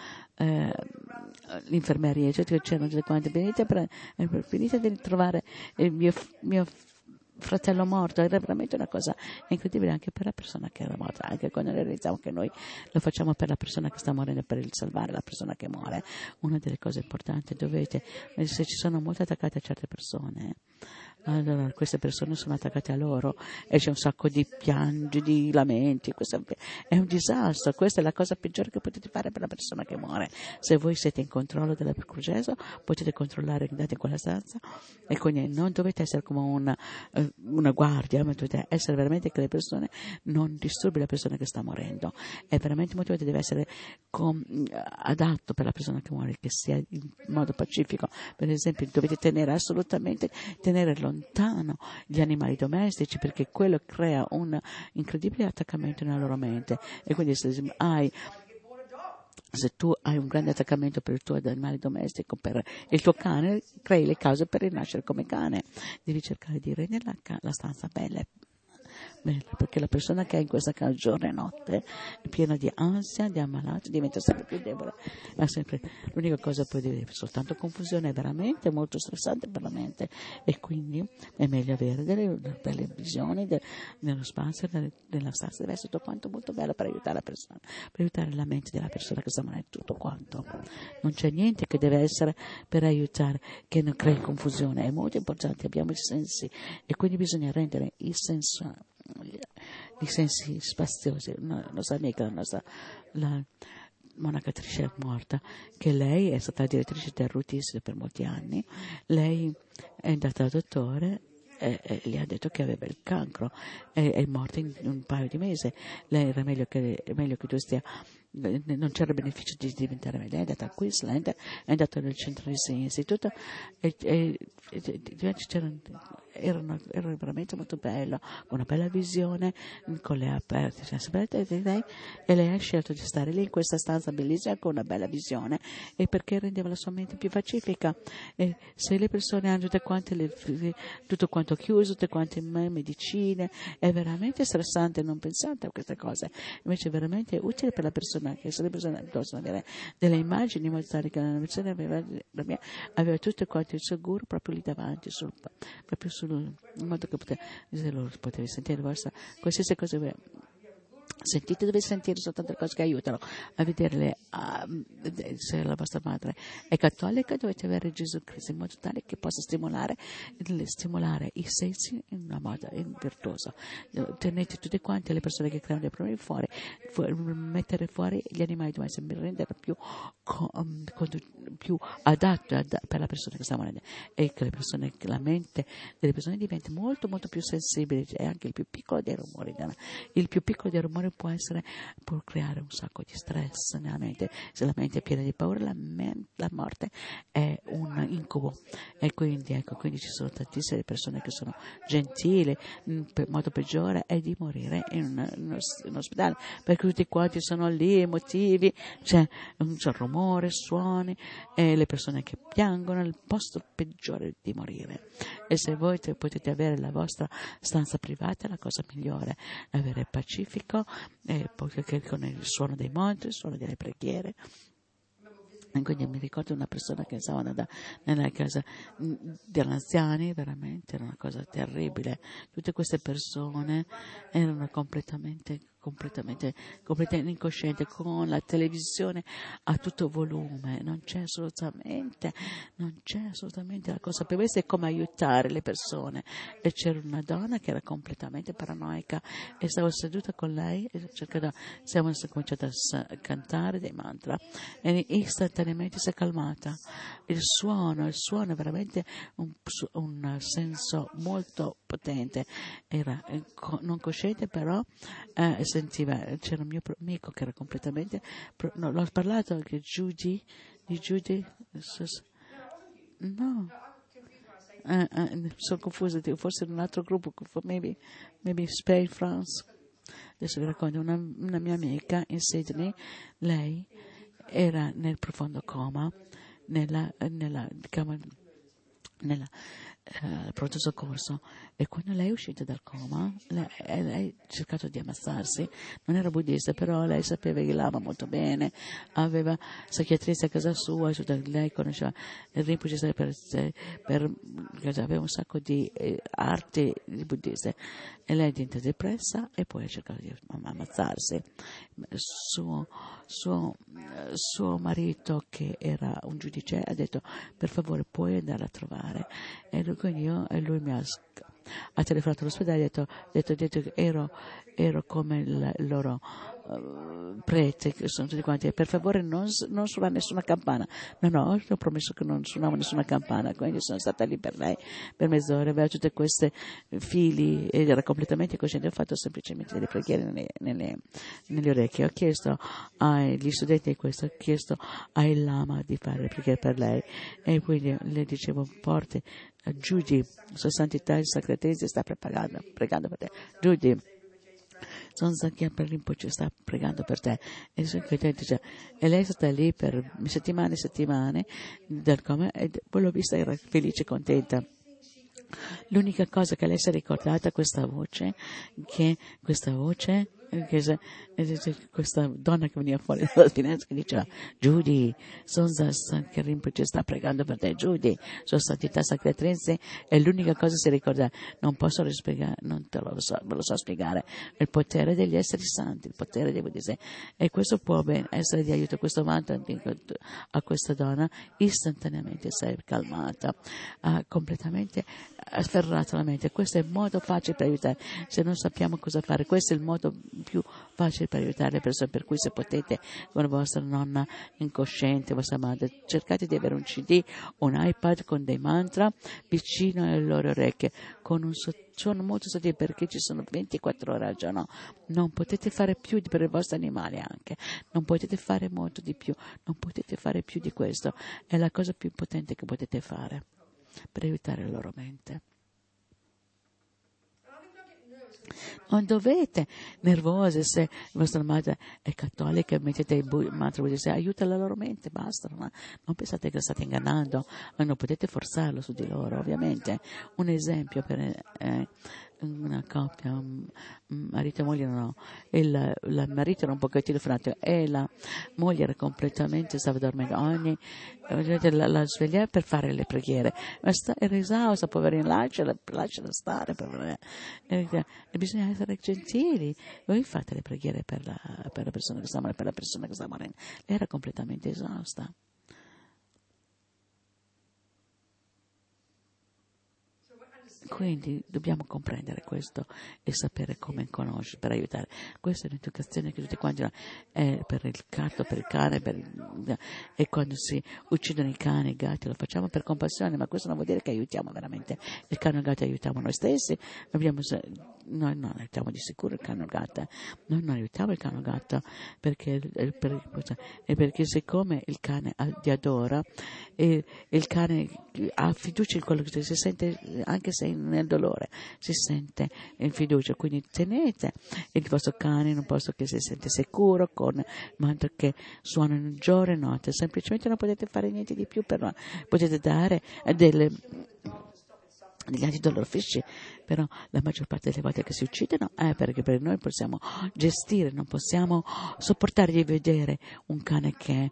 [SPEAKER 1] l'infermeria, cioè c'erano tutte quante, venite a trovare il mio fratello morto. Era veramente una cosa incredibile anche per la persona che era morta, anche quando realizziamo che noi lo facciamo per la persona che sta morendo, per salvare la persona che muore. Una delle cose importanti, se ci sono molto attaccate a certe persone, allora queste persone sono attaccate a loro e c'è un sacco di piangi, di lamenti. Questo è un disastro. Questa è la cosa peggiore che potete fare per la persona che muore. Se voi siete in controllo del processo, potete controllare, andate in quella stanza, e quindi non dovete essere come una guardia, ma dovete essere veramente che le persone non disturbi la persona che sta morendo. È veramente molto, deve essere adatto per la persona che muore, che sia in modo pacifico. Per esempio, dovete tenere lontano gli animali domestici, perché quello crea un incredibile attaccamento nella loro mente, e quindi se tu hai un grande attaccamento per il tuo animale domestico, per il tuo cane, crei le cause per rinascere come cane. Devi cercare di rendere la stanza bella, perché la persona che è in questa casa giorno e notte è piena di ansia, di ammalato, diventa sempre più debole, ma sempre l'unica cosa poi deve soltanto confusione, è veramente molto stressante per la mente, e quindi è meglio avere delle visioni nello spazio, nella stanza, deve essere tutto quanto molto bello per aiutare la persona, per aiutare la mente della persona che sta male, tutto quanto. Non c'è niente che deve essere per aiutare, che non crei confusione. È molto importante, abbiamo i sensi e quindi bisogna rendere i sensi spaziosi. La nostra amica, la monaca Tricia è morta, che lei è stata direttrice del Rutis per molti anni. Lei è andata dal dottore e gli ha detto che aveva il cancro, è morta in un paio di mesi. Lei era meglio che tu stia, non c'era beneficio di diventare meglio. Lei è andata a Queensland, è andata nel centro di istituto era veramente molto bello, con una bella visione, con le aperte, e lei ha scelto di stare lì in questa stanza bellissima con una bella visione, e perché rendeva la sua mente più pacifica. E se le persone hanno tutto quanto chiuso, tutte quante medicine, è veramente stressante, non pensate a queste cose. Invece è veramente utile per la persona, che se le persone possono avere delle immagini in modo tale che la persona aveva tutto quanto il sicuro proprio lì davanti, in modo che potevi sentire qualsiasi cosa. Sentite, dovete sentire soltanto le cose che aiutano a vederle. Se la vostra madre è cattolica, dovete avere Gesù Cristo in modo tale che possa stimolare i sensi in una modo virtuosa. Tenete tutte quante le persone che creano dei problemi fuori, mettere fuori gli animali devono essere rendere più adatto per la persona che sta morendo, e che la mente delle persone diventi molto molto più sensibile, e anche il più piccolo dei rumori può creare un sacco di stress nella mente. Se la mente è piena di paura, la morte è un incubo, e quindi ci sono tantissime persone che sono gentili. Il modo peggiore è di morire in ospedale, perché tutti quanti sono lì emotivi, c'è rumore, suoni, e le persone che piangono. Il posto peggiore di morire. E se voi potete avere la vostra stanza privata, è la cosa migliore, avere pacifico, con il suono dei monti, il suono delle preghiere. E quindi mi ricordo una persona che stava nella casa degli anziani, veramente era una cosa terribile. Tutte queste persone erano completamente incoscienti, con la televisione a tutto volume. Non c'è assolutamente la consapevolezza di come aiutare le persone. E c'era una donna che era completamente paranoica, e stavo seduta con lei e siamo cominciati a cantare dei mantra, e istantaneamente si è calmata. Il suono è veramente un senso molto potente. Era non cosciente, però sentiva. C'era un mio amico che era completamente l'ho parlato anche di Judy, no, sono confusa, forse in un altro gruppo, maybe Spain, France. Adesso vi racconto una mia amica in Sydney. Lei era nel profondo coma nella pronto soccorso, e quando lei è uscita dal coma, lei ha cercato di ammazzarsi. Non era buddista, però lei sapeva il Lama molto bene, aveva psichiatristi a casa sua, lei conosceva il Rinpoche aveva un sacco di arti buddiste, e lei è diventata depressa e poi ha cercato di ammazzarsi. Suo marito, che era un giudice, ha detto: per favore puoi andare a trovare, e lui mi ha telefonato all'ospedale e ha detto che ero come il loro prete, che sono tutti quanti, per favore non suonare nessuna campana. No, ho promesso che non suonavo nessuna campana. Quindi sono stata lì per lei per mezz'ora, aveva tutte queste fili ed era completamente cosciente. Ho fatto semplicemente delle preghiere nelle orecchie. Ho chiesto agli studenti questo, ho chiesto ai Lama di fare le preghiere per lei, e quindi le dicevo: porti a Judy, Sua Santità il Sacratese sta pregando per te. Judy, Son Sankya per Rinpoche sta pregando per te. E lei è stata lì per settimane del coma, e poi l'ho vista, era felice, contenta. L'unica cosa che lei si è ricordata è questa voce, questa donna che veniva fuori dalla finestra che diceva: Judy, che Rinpoche sta pregando per te, Judy, Sua Santità Sacratrice, è l'unica cosa che si ricorda. Non posso spiegare, non te lo so, ve lo so spiegare, il potere degli esseri santi, il potere dei buddhisti, e questo può ben essere di aiuto. Questo mantra a questa donna istantaneamente si è calmata, ha completamente afferrato la mente. Questo è il modo facile per aiutare. Se non sappiamo cosa fare, questo è il modo più facile per aiutare le persone. Per cui, se potete, con vostra nonna incosciente, vostra madre, cercate di avere un CD, un iPad con dei mantra vicino alle loro orecchie, con un sono molto sottili, perché ci sono 24 ore al giorno. Non potete fare più per i vostri animali, anche non potete fare molto di più, non potete fare più di questo. È la cosa più potente che potete fare per aiutare la loro mente. Non dovete nervose se vostra madre è cattolica e mettete il mantra budista, aiuta la loro mente, basta, non pensate che la state ingannando, non potete forzarlo su di loro, ovviamente. Un esempio per una coppia, marito e moglie, no, il marito era un pochettino frate e la moglie era completamente, stava dormendo, la svegliava per fare le preghiere, ma era esausta, poverina, lasciala stare, e bisogna essere gentili. Voi fate le preghiere per la persona che sta morendo, per la persona che sta morendo. Lei era completamente esausta. Quindi dobbiamo comprendere questo e sapere come conoscere per aiutare. Questa è un'educazione che tutti quanti è per il gatto, per il cane, e quando si uccidono i cani, i gatti, lo facciamo per compassione, ma questo non vuol dire che aiutiamo veramente il cane o il gatto, aiutiamo noi stessi. Noi non aiutiamo di sicuro il cane o il gatto, noi non aiutiamo il cane o il gatto perché siccome il cane ti adora, e il cane ha fiducia in quello che si sente, anche se nel dolore si sente in fiducia, quindi tenete il vostro cane in un posto che si sente sicuro, con mantra che suonano giorno e notte. Semplicemente non potete fare niente di più, però potete dare degli antidolorifici, però la maggior parte delle volte che si uccidono è perché per noi possiamo gestire, non possiamo sopportare di vedere un cane che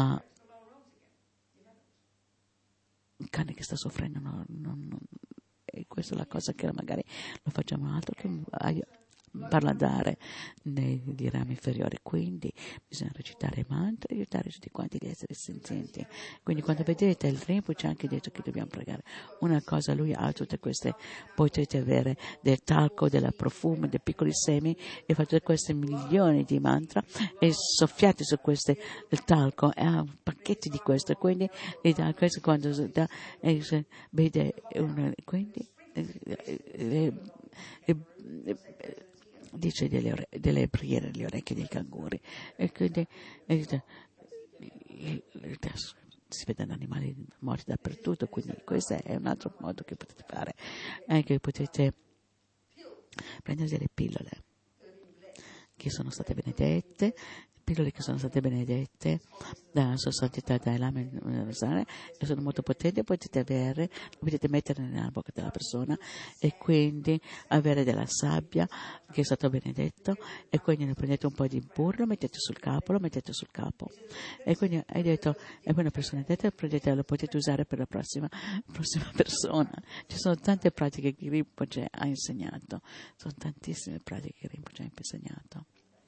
[SPEAKER 1] sta soffrendo, e questa è la cosa che magari lo facciamo altro che parlare di rami inferiori. Quindi bisogna recitare i mantra e aiutare tutti quanti gli esseri senzienti. Quindi quando vedete il Rinpoche, c'è anche detto che dobbiamo pregare una cosa, lui ha tutte queste, potete avere del talco, della profumo, dei piccoli semi, e fate questi milioni di mantra e soffiate su queste il talco, e ha pacchetti di questo, e quindi questo quando vede quindi dice delle preghiere alle orecchie dei canguri, e quindi si vedono animali morti dappertutto. Quindi questo è un altro modo che potete fare, anche potete prendere delle pillole che sono state benedette, da Sua Santità Dalai Lama e sono molto potenti. Potete mettere nella bocca della persona, e quindi avere della sabbia che è stato benedetto, e quindi ne prendete un po' di burro, lo mettete sul capo, e quindi hai detto, e poi una persona lo potete usare per la prossima persona. Ci sono tante pratiche che Rinpoche ha insegnato, sono tantissime pratiche che Rinpoche ha insegnato.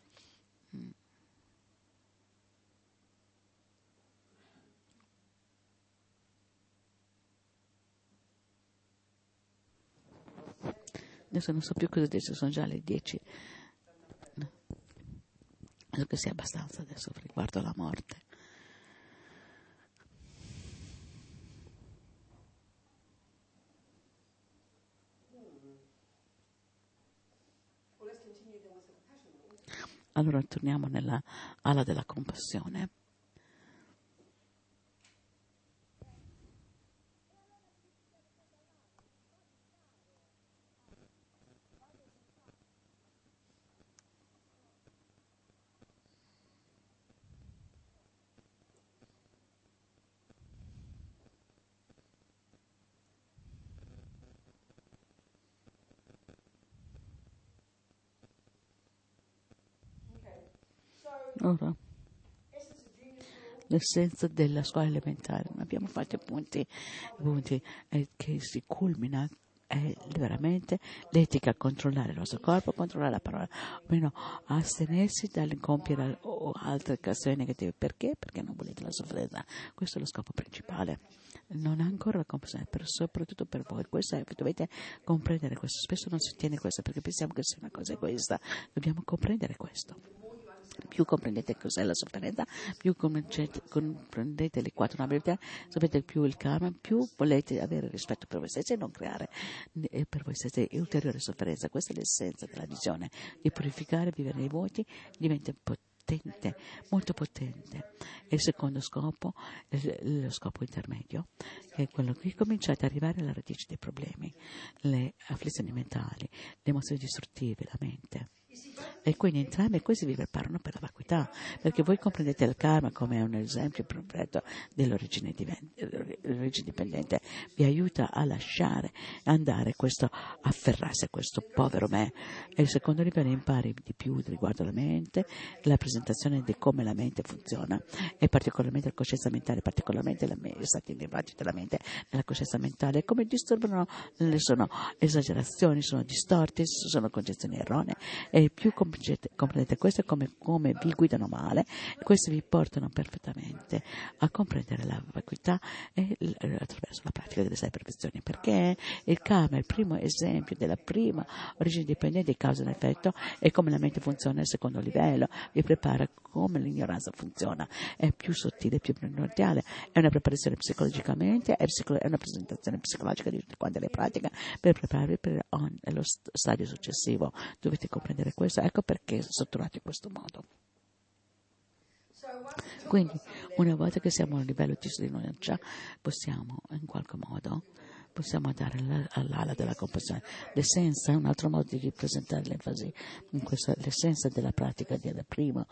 [SPEAKER 1] Adesso non so più cosa dire, sono già le 10. Penso che sia abbastanza adesso riguardo alla morte. Allora torniamo nella ala della compassione. Ora, l'essenza della scuola elementare, abbiamo fatto punti che si culmina è veramente l'etica, controllare il nostro corpo, controllare la parola, o meno astenersi dal compiere altre azioni negative. Perché? Perché non volete la sofferenza. Questo è lo scopo principale. Non ha ancora la comprensione, soprattutto per voi. Dovete comprendere questo. Spesso non si ottiene questo perché pensiamo che sia una cosa egoista. Dobbiamo comprendere questo. Più comprendete cos'è la sofferenza, più comprendete le 4 abilità, sapete più il karma, più volete avere rispetto per voi stessi e non creare per voi stessi ulteriore sofferenza. Questa è l'essenza della visione, di purificare, vivere nei voti, diventa potente, molto potente. E il secondo scopo, lo scopo intermedio, che è quello che cominciate ad arrivare alla radice dei problemi, le afflizioni mentali, le emozioni distruttive, la mente. E quindi entrambi questi vi preparano per la vacuità, perché voi comprendete il karma come un esempio perfetto dell'origine dipendente, vi aiuta a lasciare andare questo, afferrarsi a questo povero me. E il secondo livello impari di più riguardo alla mente, la presentazione di come la mente funziona, e particolarmente la coscienza mentale, particolarmente gli stati nervati della mente, nella coscienza mentale, come disturbano, sono esagerazioni, sono distorti, sono concezioni erronee. E più comprendete questo, come vi guidano male, questi vi portano perfettamente a comprendere la vacuità attraverso la pratica delle 6 perfezioni, perché il karma è il primo esempio della prima origine dipendente di causa ed effetto, e come la mente funziona al secondo livello vi prepara come l'ignoranza funziona, è più sottile, più primordiale, è una preparazione psicologicamente, è una presentazione psicologica di tutte quante le pratiche per prepararvi per lo stadio successivo. Dovete comprendere questo, ecco perché è strutturato in questo modo. Quindi una volta che siamo a un livello di rinuncia, possiamo in qualche modo dare all'ala della compassione. L'essenza è un altro modo di ripresentare l'enfasi in questa, l'essenza della pratica della prima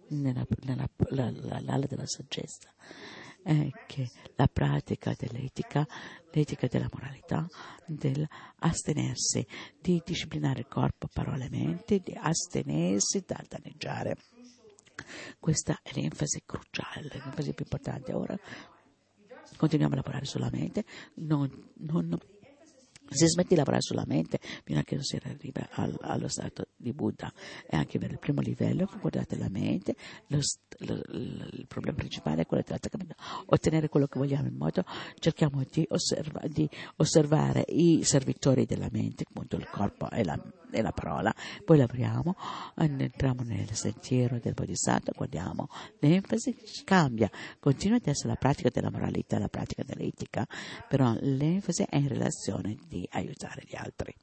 [SPEAKER 1] l'ala della saggezza è che la pratica dell'etica, l'etica della moralità, dell'astenersi, di disciplinare il corpo, parole e mente, di astenersi dal danneggiare. Questa è l'enfasi cruciale, l'enfasi più importante. Ora continuiamo a lavorare sulla mente, si smette di lavorare sulla mente fino a che non si arriva allo stato di Buddha, e anche per il primo livello guardate la mente, il problema principale è quello dell'attaccamento, ottenere quello che vogliamo, in modo cerchiamo di osservare i servitori della mente, appunto il corpo e la parola, poi lavoriamo, entriamo nel sentiero del Bodhisattva, guardiamo, l'enfasi cambia, continua ad essere la pratica della moralità, la pratica dell'etica, però l'enfasi è in relazione di aiutare gli altri.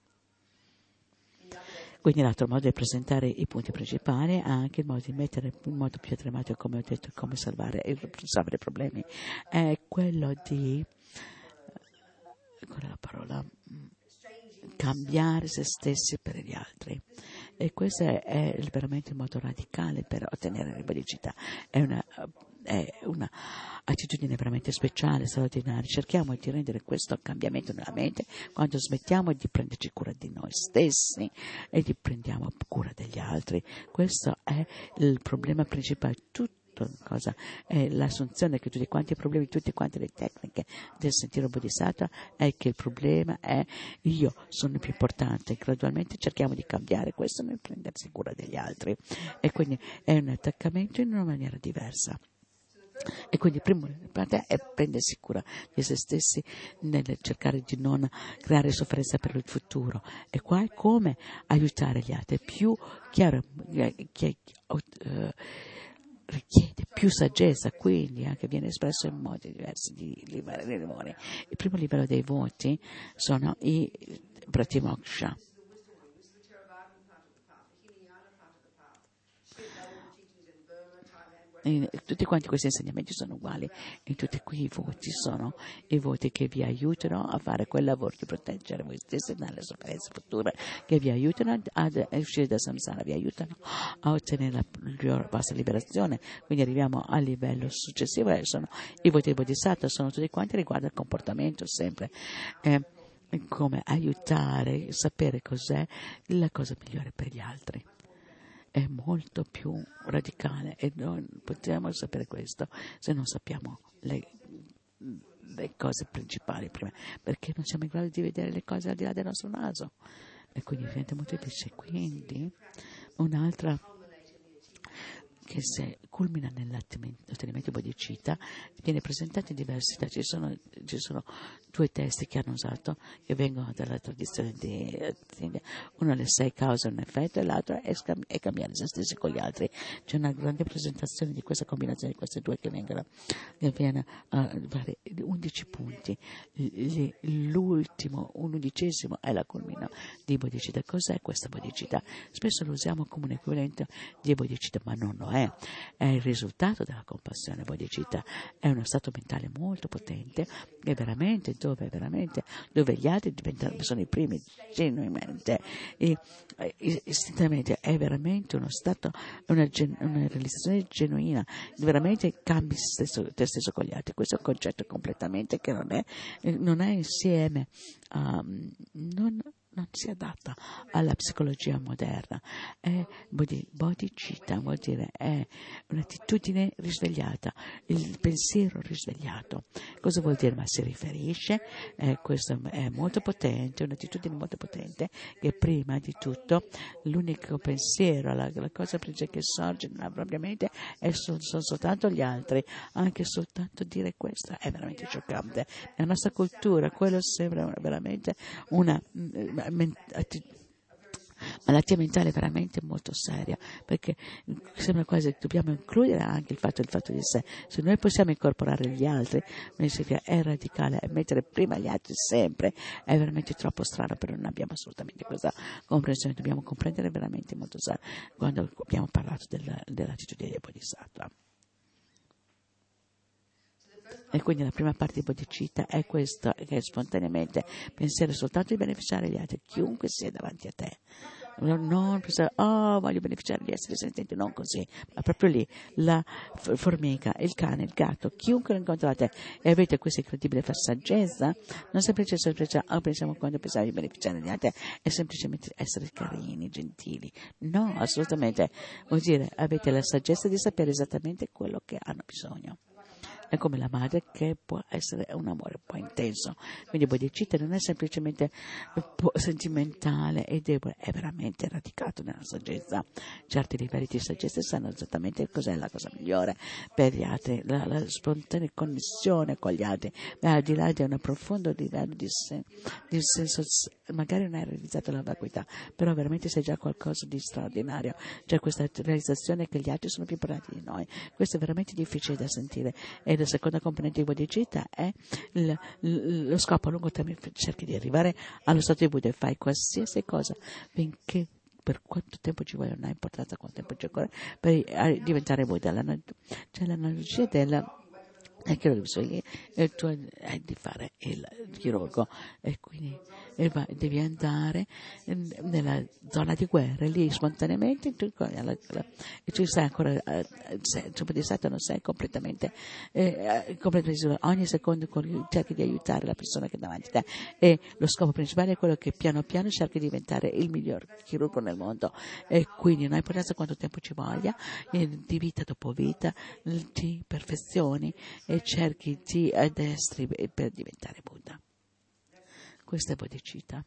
[SPEAKER 1] Quindi l'altro modo di presentare i punti principali è anche il modo di mettere in modo più drammatico, come ho detto, come risolvere i problemi, è quello di, qual è la parola? Cambiare se stessi per gli altri, e questo è veramente il modo radicale per ottenere la felicità. È una attitudine veramente speciale, straordinaria. Cerchiamo di rendere questo cambiamento nella mente quando smettiamo di prenderci cura di noi stessi e di prendiamo cura degli altri. Questo è il problema principale. Cosa è l'assunzione che tutti quanti i problemi, tutte quante le tecniche del sentiero bodhisattva è che il problema è io sono più importante. Gradualmente cerchiamo di cambiare questo nel prendersi cura degli altri, e quindi è un attaccamento in una maniera diversa. E quindi il primo è prendersi cura di se stessi nel cercare di non creare sofferenza per il futuro, e qua è come aiutare gli altri, più chiaro richiede più saggezza, quindi anche viene espresso in modi diversi di limoni. Il primo livello dei voti sono i Pratimoksha. Tutti quanti questi insegnamenti sono uguali, in tutti qui i voti sono i voti che vi aiutano a fare quel lavoro di proteggere voi stessi dalle sofferenze future, che vi aiutano ad uscire da samsara, vi aiutano a ottenere la vostra liberazione. Quindi arriviamo al livello successivo, sono i voti di Bodhisattva, sono tutti quanti riguardo al comportamento sempre, come aiutare, sapere cos'è la cosa migliore per gli altri. è molto più radicale e non possiamo sapere questo se non sappiamo le cose principali prima, perché non siamo in grado di vedere le cose al di là del nostro naso, e quindi diventa molto difficile. Quindi un'altra che se culmina nell'ottenimento bodhicitta viene presentata in diversità. Ci sono due testi che hanno usato, che vengono dalla tradizione di India. Uno le 6 cause e un effetto, e l'altro è cambiare se stessi con gli altri. C'è una grande presentazione di questa combinazione di queste due che viene a fare 11 punti. L'ultimo, un undicesimo, è la culmina di bodhicitta. Cos'è questa bodhicitta? Spesso lo usiamo come un equivalente di bodhicitta, ma non lo è il risultato della compassione. Bodhicitta è uno stato mentale molto potente, e veramente dove gli altri sono i primi genuinamente e istintivamente. È veramente uno stato, una realizzazione genuina, veramente cambi te stesso con gli altri. Questo è un concetto completamente che non è insieme, non si adatta alla psicologia moderna. Bodhicitta vuol dire è un'attitudine risvegliata, il pensiero risvegliato. Cosa vuol dire? Ma si riferisce, questo è molto potente, un'attitudine molto potente, che prima di tutto l'unico pensiero, la cosa principale che sorge nella propria mente sono soltanto gli altri. Anche soltanto dire questo è veramente scioccante. Nella nostra cultura quello sembra veramente una malattia mentale veramente molto seria, perché sembra quasi che dobbiamo includere anche il fatto di sé. Se noi possiamo incorporare gli altri, è radicale, mettere prima gli altri sempre è veramente troppo strano, però non abbiamo assolutamente questa comprensione. Dobbiamo comprendere veramente molto serio quando abbiamo parlato dell'attitudine di Bodhisattva. E quindi la prima parte di bodhicitta è questo, che è spontaneamente pensare soltanto di beneficiare gli altri, chiunque sia davanti a te. Non pensare, voglio beneficiare di essere sentente, non così, ma proprio lì, la formica, il cane, il gatto, chiunque lo incontrate e avete questa incredibile saggezza, non semplicemente pensiamo quando pensiamo di beneficiare gli altri, è semplicemente essere carini, gentili. No, assolutamente. Vuol dire, avete la saggezza di sapere esattamente quello che hanno bisogno. È come la madre, che può essere un amore un po' intenso. Quindi bodhicitta non è semplicemente sentimentale e debole, è veramente radicato nella saggezza. Certi livelli di saggezza sanno esattamente cos'è la cosa migliore per gli altri, la spontanea connessione con gli altri, al di là di un profondo livello di senso. Magari non hai realizzato la vacuità, però veramente sei già qualcosa di straordinario. C'è questa realizzazione che gli altri sono più importanti di noi. Questo è veramente difficile da sentire. E la seconda componente di bodhicitta è lo scopo a lungo termine. Cerchi di arrivare allo stato di Buddha e fai qualsiasi cosa finché, per quanto tempo ci vuole, non ha importanza quanto tempo ci occorre per diventare Buddha. C'è l'analogia della tu hai di fare il chirurgo, e quindi devi andare nella zona di guerra, lì spontaneamente, e tu sai ancora, non sei completamente ogni secondo cerchi di aiutare la persona che è davanti a te, e lo scopo principale è quello che piano piano cerchi di diventare il miglior chirurgo nel mondo, e quindi non ha importanza quanto tempo ci voglia, di vita dopo vita ti perfezioni e cerchi di addestri per diventare Buddha. Questa è bodhicitta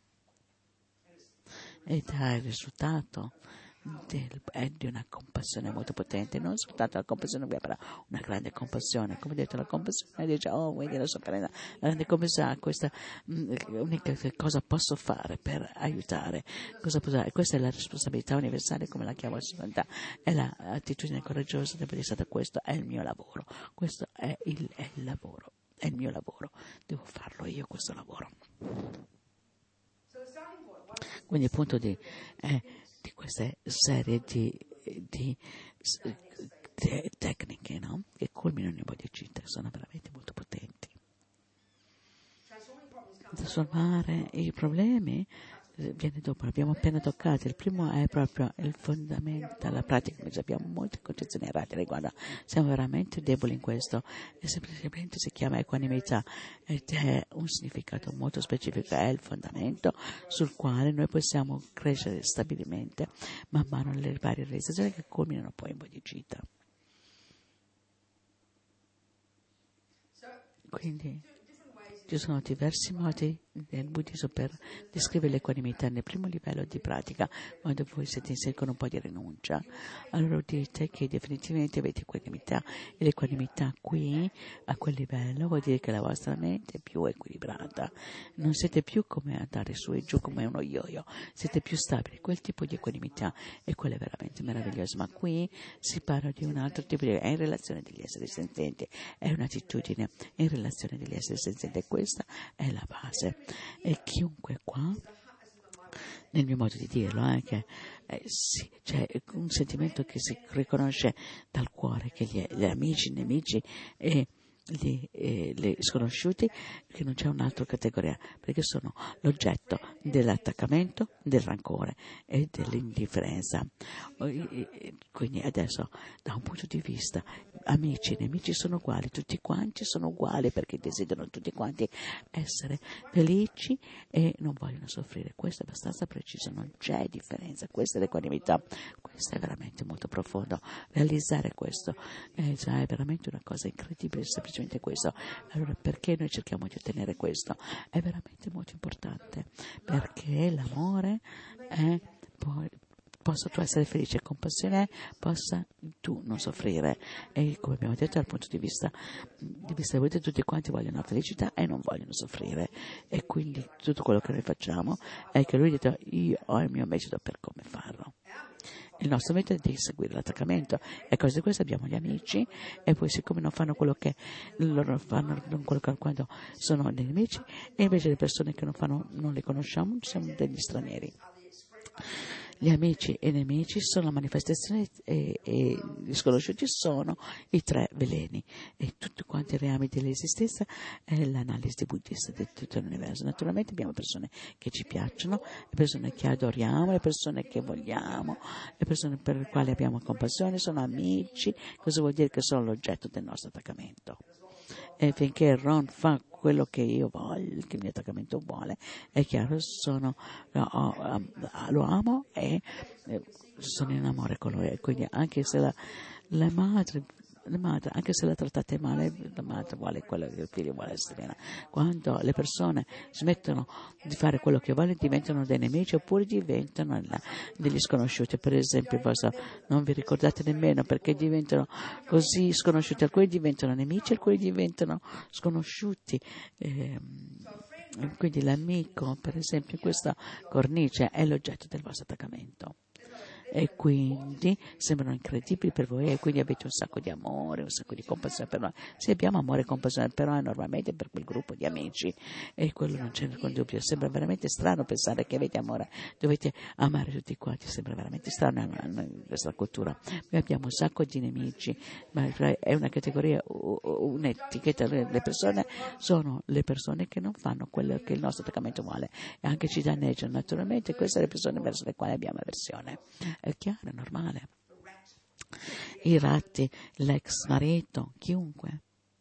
[SPEAKER 1] ed è il risultato è di una compassione molto potente, non soltanto la compassione, però una grande compassione. Come detto, la compassione dice, vedi la sofferenza, la grande compassione, questa unica cosa posso fare per aiutare, questa è la responsabilità universale, come la chiamo la è l'attitudine coraggiosa del Bodhisattva. Questo è il mio lavoro, questo è il lavoro, è il mio lavoro, devo farlo io questo lavoro. Quindi il punto di queste serie di tecniche, no? Che culminano in bodhicitta, sono veramente molto potenti. Trasformare i problemi viene dopo, l'abbiamo appena toccato. Il primo è proprio il fondamento, la pratica. Noi abbiamo molte concezioni errate riguardo, siamo veramente deboli in questo, e semplicemente si chiama equanimità ed è un significato molto specifico, è il fondamento sul quale noi possiamo crescere stabilmente man mano nelle varie realizzazioni che culminano poi in bodhicitta. Quindi ci sono diversi modi nel buddismo per descrivere l'equanimità. Nel primo livello di pratica, quando voi siete in sé con un po' di rinuncia, allora dite che definitivamente avete equanimità, e l'equanimità qui, a quel livello, vuol dire che la vostra mente è più equilibrata, non siete più come andare su e giù come uno yo-yo, siete più stabili. Quel tipo di equanimità, e quello è veramente meraviglioso, ma qui si parla di un altro tipo di, è in relazione degli esseri senzienti, è un'attitudine in relazione degli esseri senzienti, e questa è la base. E chiunque qua, nel mio modo di dirlo, che sì, c'è un sentimento che si riconosce dal cuore, che gli amici, i nemici e gli sconosciuti, che non c'è un'altra categoria, perché sono l'oggetto dell'attaccamento, del rancore e dell'indifferenza. Quindi adesso, da un punto di vista, amici e nemici sono uguali, tutti quanti sono uguali, perché desiderano tutti quanti essere felici e non vogliono soffrire. Questo è abbastanza preciso, non c'è differenza, questa è l'equanimità, questo è veramente molto profondo. Realizzare questo è veramente una cosa incredibile, semplicemente questo. Allora, perché noi cerchiamo di ottenere questo? È veramente molto importante, perché l'amore è poi possa tu essere felice, compassione possa tu non soffrire, e come abbiamo detto dal punto di vista tutti quanti vogliono la felicità e non vogliono soffrire, e quindi tutto quello che noi facciamo è che lui dice: io ho il mio metodo per come farlo. Il nostro metodo è di seguire l'attaccamento, e a causa di questo abbiamo gli amici, e poi siccome non fanno quello che loro fanno, non quello che quando sono dei nemici, e invece le persone che non le conosciamo siamo degli stranieri. Gli amici e i nemici sono la manifestazione, e gli sconosciuti sono i tre veleni, e tutti quanti i reami dell'esistenza è l'analisi buddista di tutto l'universo. Naturalmente abbiamo persone che ci piacciono, le persone che adoriamo, le persone che vogliamo, le persone per le quali abbiamo compassione, sono amici. Cosa vuol dire? Che sono l'oggetto del nostro attaccamento. E finché Ron fa quello che io voglio, che il mio attaccamento vuole, è chiaro, lo amo e sono in amore con lui. Quindi anche se la madre, anche se la trattate male, la madre vuole quello che il figlio vuole essere bene. Quando le persone smettono di fare quello che vogliono, diventano dei nemici oppure diventano degli sconosciuti. Per esempio, non vi ricordate nemmeno perché diventano così sconosciuti, alcuni diventano nemici, alcuni diventano sconosciuti. Quindi l'amico, per esempio, in questa cornice è l'oggetto del vostro attaccamento. E quindi sembrano incredibili per voi, e quindi avete un sacco di amore, un sacco di compassione per noi. Sì, abbiamo amore e compassione, però è normalmente per quel gruppo di amici, e quello non c'è alcun dubbio. Sembra veramente strano pensare che avete amore, dovete amare tutti quanti, sembra veramente strano in questa cultura. Noi abbiamo un sacco di nemici, ma è una categoria, un'etichetta. Le persone sono le persone che non fanno quello che il nostro attaccamento vuole, e anche ci danneggiano. Naturalmente queste sono le persone verso le quali abbiamo avversione. È chiaro, è normale. I ratti, l'ex marito, chiunque.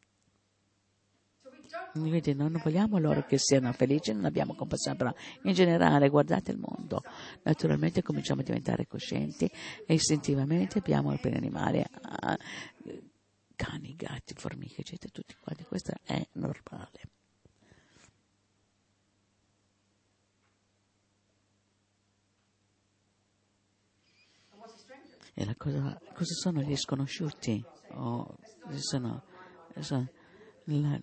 [SPEAKER 1] Quindi non vogliamo loro che siano felici, non abbiamo compassione, però in generale guardate il mondo. Naturalmente cominciamo a diventare coscienti, e istintivamente abbiamo per gli animali cani, gatti, formiche, eccetera, tutti quanti. Questo è normale. E cosa sono gli sconosciuti? Sono il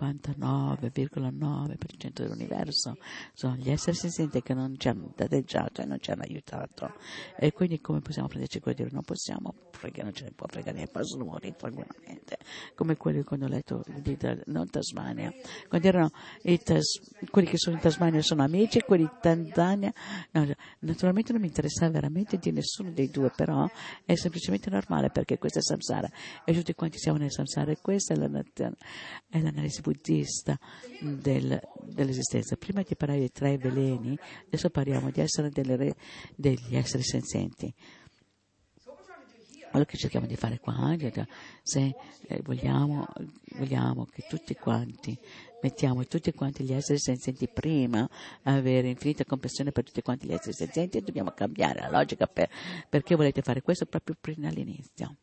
[SPEAKER 1] 99,9% dell'universo, sono gli esseri senzienti che non ci hanno danneggiato e non ci hanno aiutato, e quindi come possiamo prenderci quello di dire? Non possiamo, perché non ce ne può fregare niente, possono morire tranquillamente, come quelli quando ho letto non Tasmania, quando erano quelli che sono in Tasmania sono amici, quelli di Tanzania no, naturalmente non mi interessava veramente di nessuno dei due, però è semplicemente normale, perché questo è samsara e tutti quanti siamo nel samsara, e questa è è l'analisi buddista dell'esistenza. Prima di parlare dei 3 veleni, adesso parliamo di essere degli esseri senzienti. Quello che cerchiamo di fare qua, se vogliamo che tutti quanti mettiamo tutti quanti gli esseri senzienti prima, avere infinita compassione per tutti quanti gli esseri senzienti, dobbiamo cambiare la logica perché volete fare questo proprio prima all'inizio.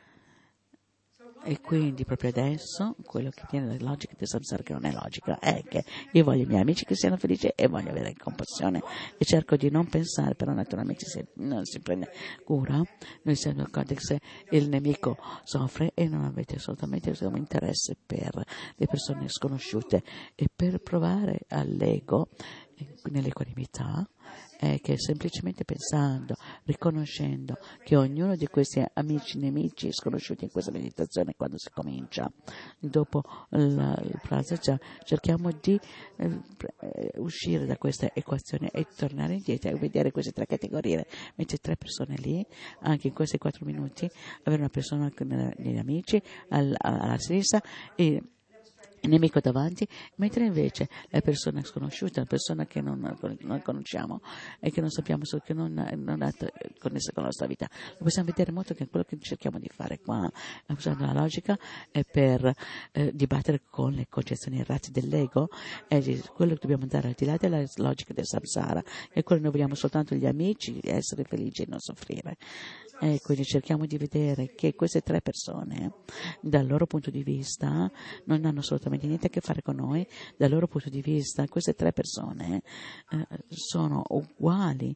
[SPEAKER 1] E quindi proprio adesso quello che tiene la logica di samsara, che non è logica, è che io voglio i miei amici che siano felici e voglio avere compassione e cerco di non pensare, però naturalmente se non si prende cura, noi siamo d'accordo che se il nemico soffre e non avete assolutamente nessun interesse per le persone sconosciute e per provare all'ego nell'equanimità è che semplicemente pensando, riconoscendo che ognuno di questi amici, nemici sconosciuti in questa meditazione, quando si comincia, dopo il pranzo, cerchiamo di uscire da questa equazione e tornare indietro e vedere queste 3 categorie, mentre 3 persone lì, anche in questi 4 minuti, avere una persona negli amici alla sinistra e il nemico davanti, mentre invece la persona sconosciuta, la persona che non conosciamo e che non sappiamo, che non è connessa con la nostra vita. Lo possiamo vedere molto che quello che cerchiamo di fare qua, usando la logica, è per dibattere con le concezioni errate dell'ego, è quello che dobbiamo andare al di là della logica del samsara, e quello noi vogliamo soltanto gli amici, essere felici e non soffrire. E quindi cerchiamo di vedere che queste 3 persone, dal loro punto di vista, non hanno assolutamente niente a che fare con noi. Dal loro punto di vista, queste 3 persone sono uguali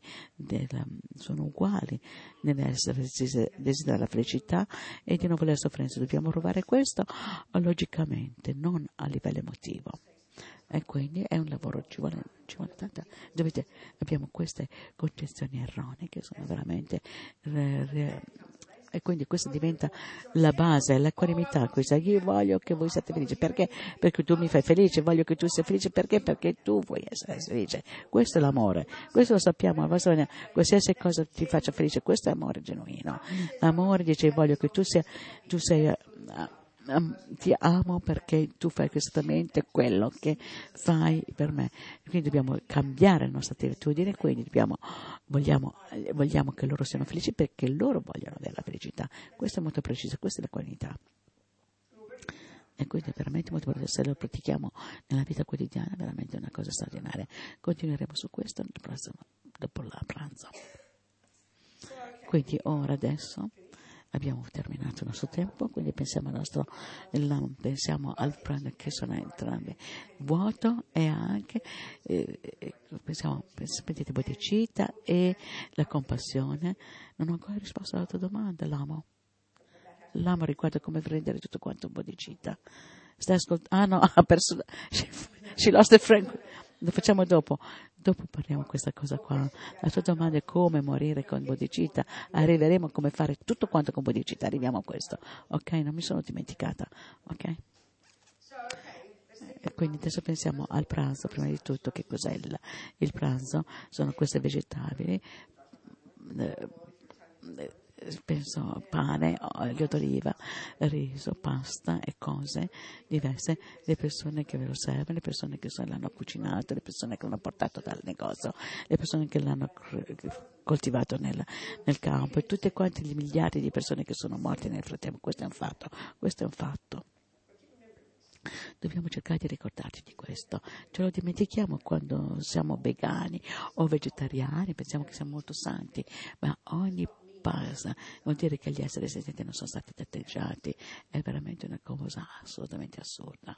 [SPEAKER 1] nell'essere desiderare la felicità e di non voler sofferenza. Dobbiamo provare questo logicamente, non a livello emotivo. E quindi è un lavoro, ci vuole tanto. Abbiamo queste concezioni erronee che sono veramente e quindi questa diventa la base, l'equanimità. Questa, io voglio che voi siate felici, perché tu mi fai felice, voglio che tu sia felice, perché tu vuoi essere felice. Questo è l'amore, questo lo sappiamo, qualsiasi cosa ti faccia felice, questo è amore genuino. L'amore dice voglio che tu sei ti amo perché tu fai esattamente quello che fai per me. Quindi dobbiamo cambiare la nostra attitudine, quindi vogliamo che loro siano felici perché loro vogliono avere la felicità. Questo è molto preciso, questa è la qualità. E quindi è veramente molto bello, se lo pratichiamo nella vita quotidiana è veramente una cosa straordinaria. Continueremo su questo dopo la pranzo. Quindi ora adesso abbiamo terminato il nostro tempo, quindi pensiamo al pranzo che sono entrambi vuoto e anche pensiamo a bodhicitta e la compassione. Non ho ancora risposto alla tua domanda, l'amo riguarda come prendere tutto quanto un bodhicitta. Stai ascoltando? Ah no, ha perso. She lost the friend. Lo facciamo dopo parliamo questa cosa qua. La tua domanda è come morire con bodhicitta. Arriveremo a come fare tutto quanto con bodhicitta, arriviamo a questo, ok? Non mi sono dimenticata, ok? E quindi adesso pensiamo al pranzo. Prima di tutto, che cos'è il pranzo? Sono queste vegetabili, penso pane, olio d'oliva, riso, pasta e cose diverse. Le persone che ve lo servono, le persone che l'hanno cucinato, le persone che l'hanno portato dal negozio, le persone che l'hanno coltivato nel campo e tutte quante le miliardi di persone che sono morte nel frattempo. Questo è un fatto. Dobbiamo cercare di ricordarci di questo. Ce lo dimentichiamo quando siamo vegani o vegetariani, pensiamo che siamo molto santi, ma ogni passa vuol dire che gli esseri senzienti non sono stati tratteggiati. È veramente una cosa assolutamente assurda.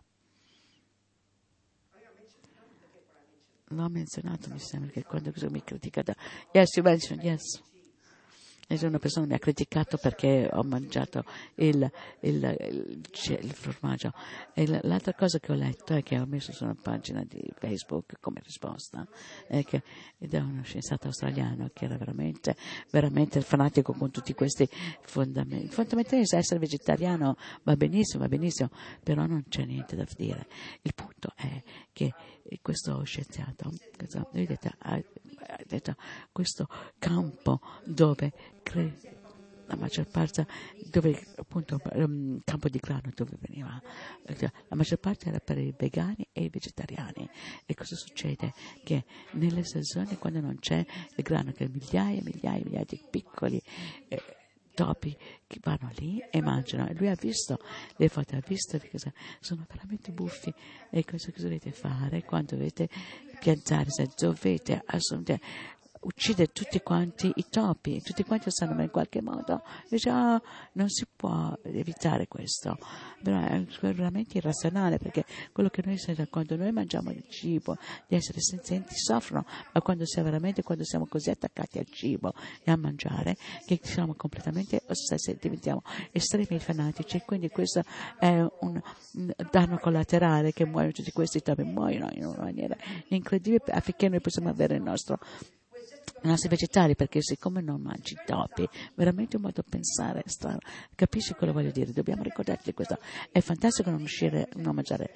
[SPEAKER 1] L'ho menzionato, mi sembra che quando mi criticata, yes, you mentioned, yes. E una persona mi ha criticato perché ho mangiato il formaggio. E l'altra cosa che ho letto è che ho messo su una pagina di Facebook come risposta ed è uno scienziato australiano che era veramente, veramente fanatico con tutti questi fondamenti. Fondamentalmente essere vegetariano va benissimo, però non c'è niente da dire. Il punto è che questo scienziato ha detto questo campo dove la maggior parte dove appunto campo di grano dove veniva, la maggior parte era per i vegani e i vegetariani. E cosa succede? Che nelle stagioni quando non c'è il grano, che migliaia di piccoli topi che vanno lì e mangiano, e lui ha visto le foto, ha visto che sono veramente buffi. E cosa dovete fare quando dovete piantare? Dovete assolutamente uccide tutti quanti i topi, tutti quanti sanno, ma in qualche modo dice, non si può evitare questo, però è veramente irrazionale, perché quello che noi sentiamo quando noi mangiamo il cibo, gli esseri senzienti soffrono, ma quando siamo così attaccati al cibo e a mangiare che siamo completamente ossessi, diventiamo estremi fanatici, quindi questo è un danno collaterale, che muoiono tutti questi topi, muoiono in una maniera incredibile affinché noi possiamo avere i nostri vegetali, perché siccome non mangi topi, veramente un modo di pensare strano. Capisci cosa voglio dire? Dobbiamo ricordarci di questo. È fantastico non mangiare.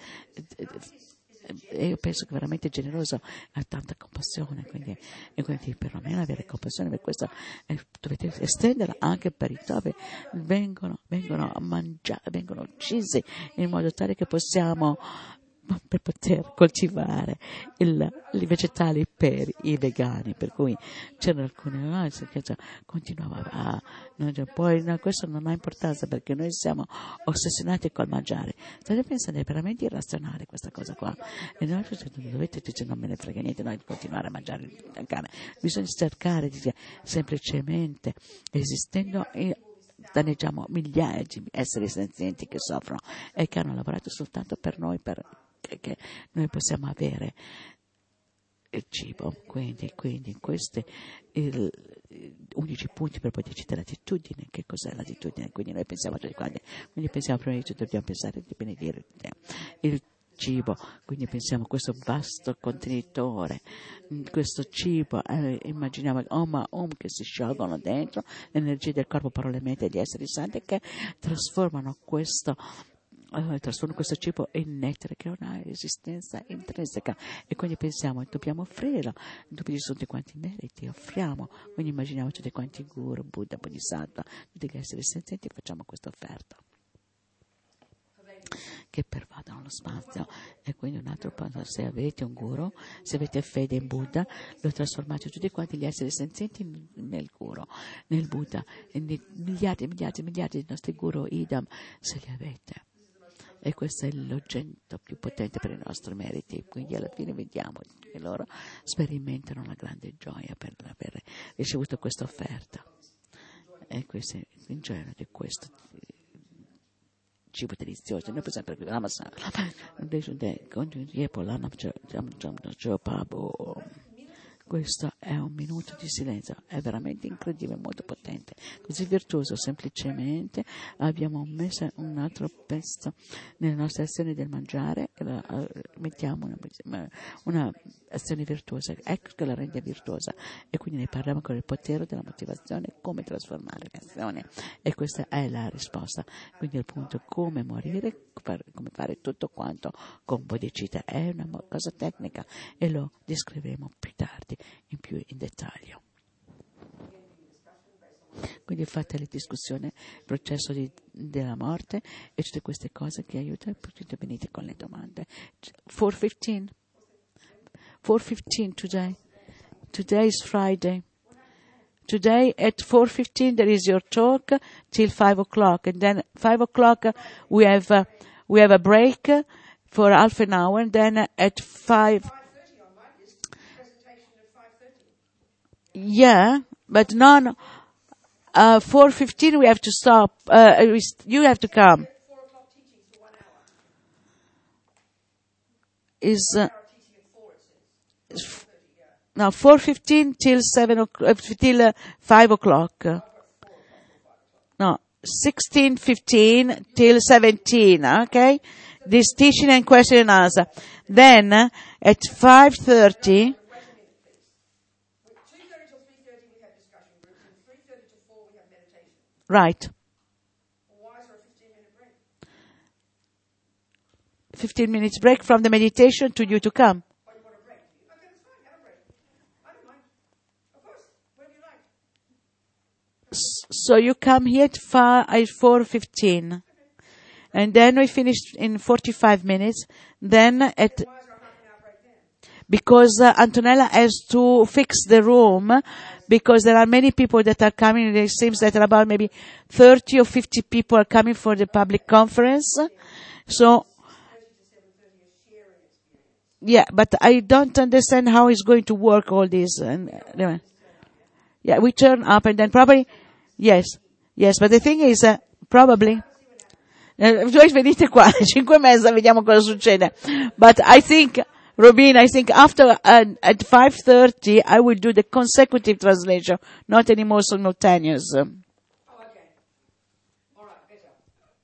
[SPEAKER 1] E io penso che veramente generoso ha tanta compassione, quindi perlomeno avere compassione per questo, dovete estenderla anche per i topi. Vengono mangiati, vengono uccisi in modo tale che possiamo, per poter coltivare i vegetali per i vegani, per cui c'erano alcune che continuava poi questo non ha importanza, perché noi siamo ossessionati col mangiare. State pensando, è veramente irrazionale questa cosa qua, e noi non dovete dire non me ne frega niente noi di continuare a mangiare il cane, bisogna cercare di semplicemente esistendo danneggiamo migliaia di esseri senzienti che soffrono e che hanno lavorato soltanto per noi, che noi possiamo avere il cibo. Quindi questi unici punti per poter citare l'attitudine. Che cos'è l'attitudine? Quindi noi pensiamo tutti quanti, quindi pensiamo prima di tutto, dobbiamo pensare di benedire il cibo, quindi pensiamo a questo vasto contenitore, questo cibo, immaginiamo che si sciolgono dentro l'energia del corpo, probabilmente gli esseri santi, che trasformano questo cibo in nettare, che è una esistenza intrinseca, e quindi pensiamo dobbiamo offrirlo, dopo ci sono tutti quanti i meriti, offriamo, quindi immaginiamo tutti quanti guru, Buddha, Bodhisattva, tutti gli esseri senzienti, e facciamo questa offerta che pervadano lo spazio. E quindi un altro punto, se avete un guru, se avete fede in Buddha, lo trasformate tutti quanti gli esseri senzienti nel guru, nel Buddha, e miliardi di nostri guru idam, se li avete. E questo è l'oggetto più potente per i nostri meriti. Quindi alla fine vediamo che loro sperimentano la grande gioia per aver ricevuto questa offerta, e questi enjoyano di questo cibo delizioso. Noi per esempio questo è un minuto di silenzio, è veramente incredibile, molto potente, così virtuoso. Semplicemente abbiamo messo un altro pezzo nelle nostre azioni del mangiare, mettiamo una azione virtuosa, ecco che la rende virtuosa, e quindi ne parliamo con il potere della motivazione, come trasformare le azioni, e questa è la risposta. Quindi il punto è come morire, come fare tutto quanto con bodhicitta, è una cosa tecnica, e lo descriveremo più tardi in dettaglio. Quindi fate la discussione, il processo della morte e tutte queste cose che aiutano, e potete venire con le domande. 4:15 today. Today is Friday. Today at 4:15 there is your talk till 5 o'clock, and then 5 o'clock we have a break for half an hour, and then at 5. Yeah, but 4:15 we have to stop. You have to come. Now 4:15 till 5 o'clock. No, 16:15 till 17. Okay, this teaching and question and answer. Then at 5:30. Right. Why is there a 15-minute break? 15 minutes break from the meditation to you to come. Oh, you want a break? Okay, that's fine. Have a break. I don't mind. Of course. Whatever you like. So you come here at 4:15. And then we finish in 45 minutes. Then because Antonella has to fix the room, because there are many people that are coming. It seems that about maybe 30 or 50 people are coming for the public conference. So, yeah, but I don't understand how it's going to work all this. And yeah, we turn up and then probably, yes, but the thing is, probably, voi venite qua, 5:30, vediamo cosa succede. But I think, Robin, after, at 5:30, I will do the consecutive translation, not anymore simultaneous.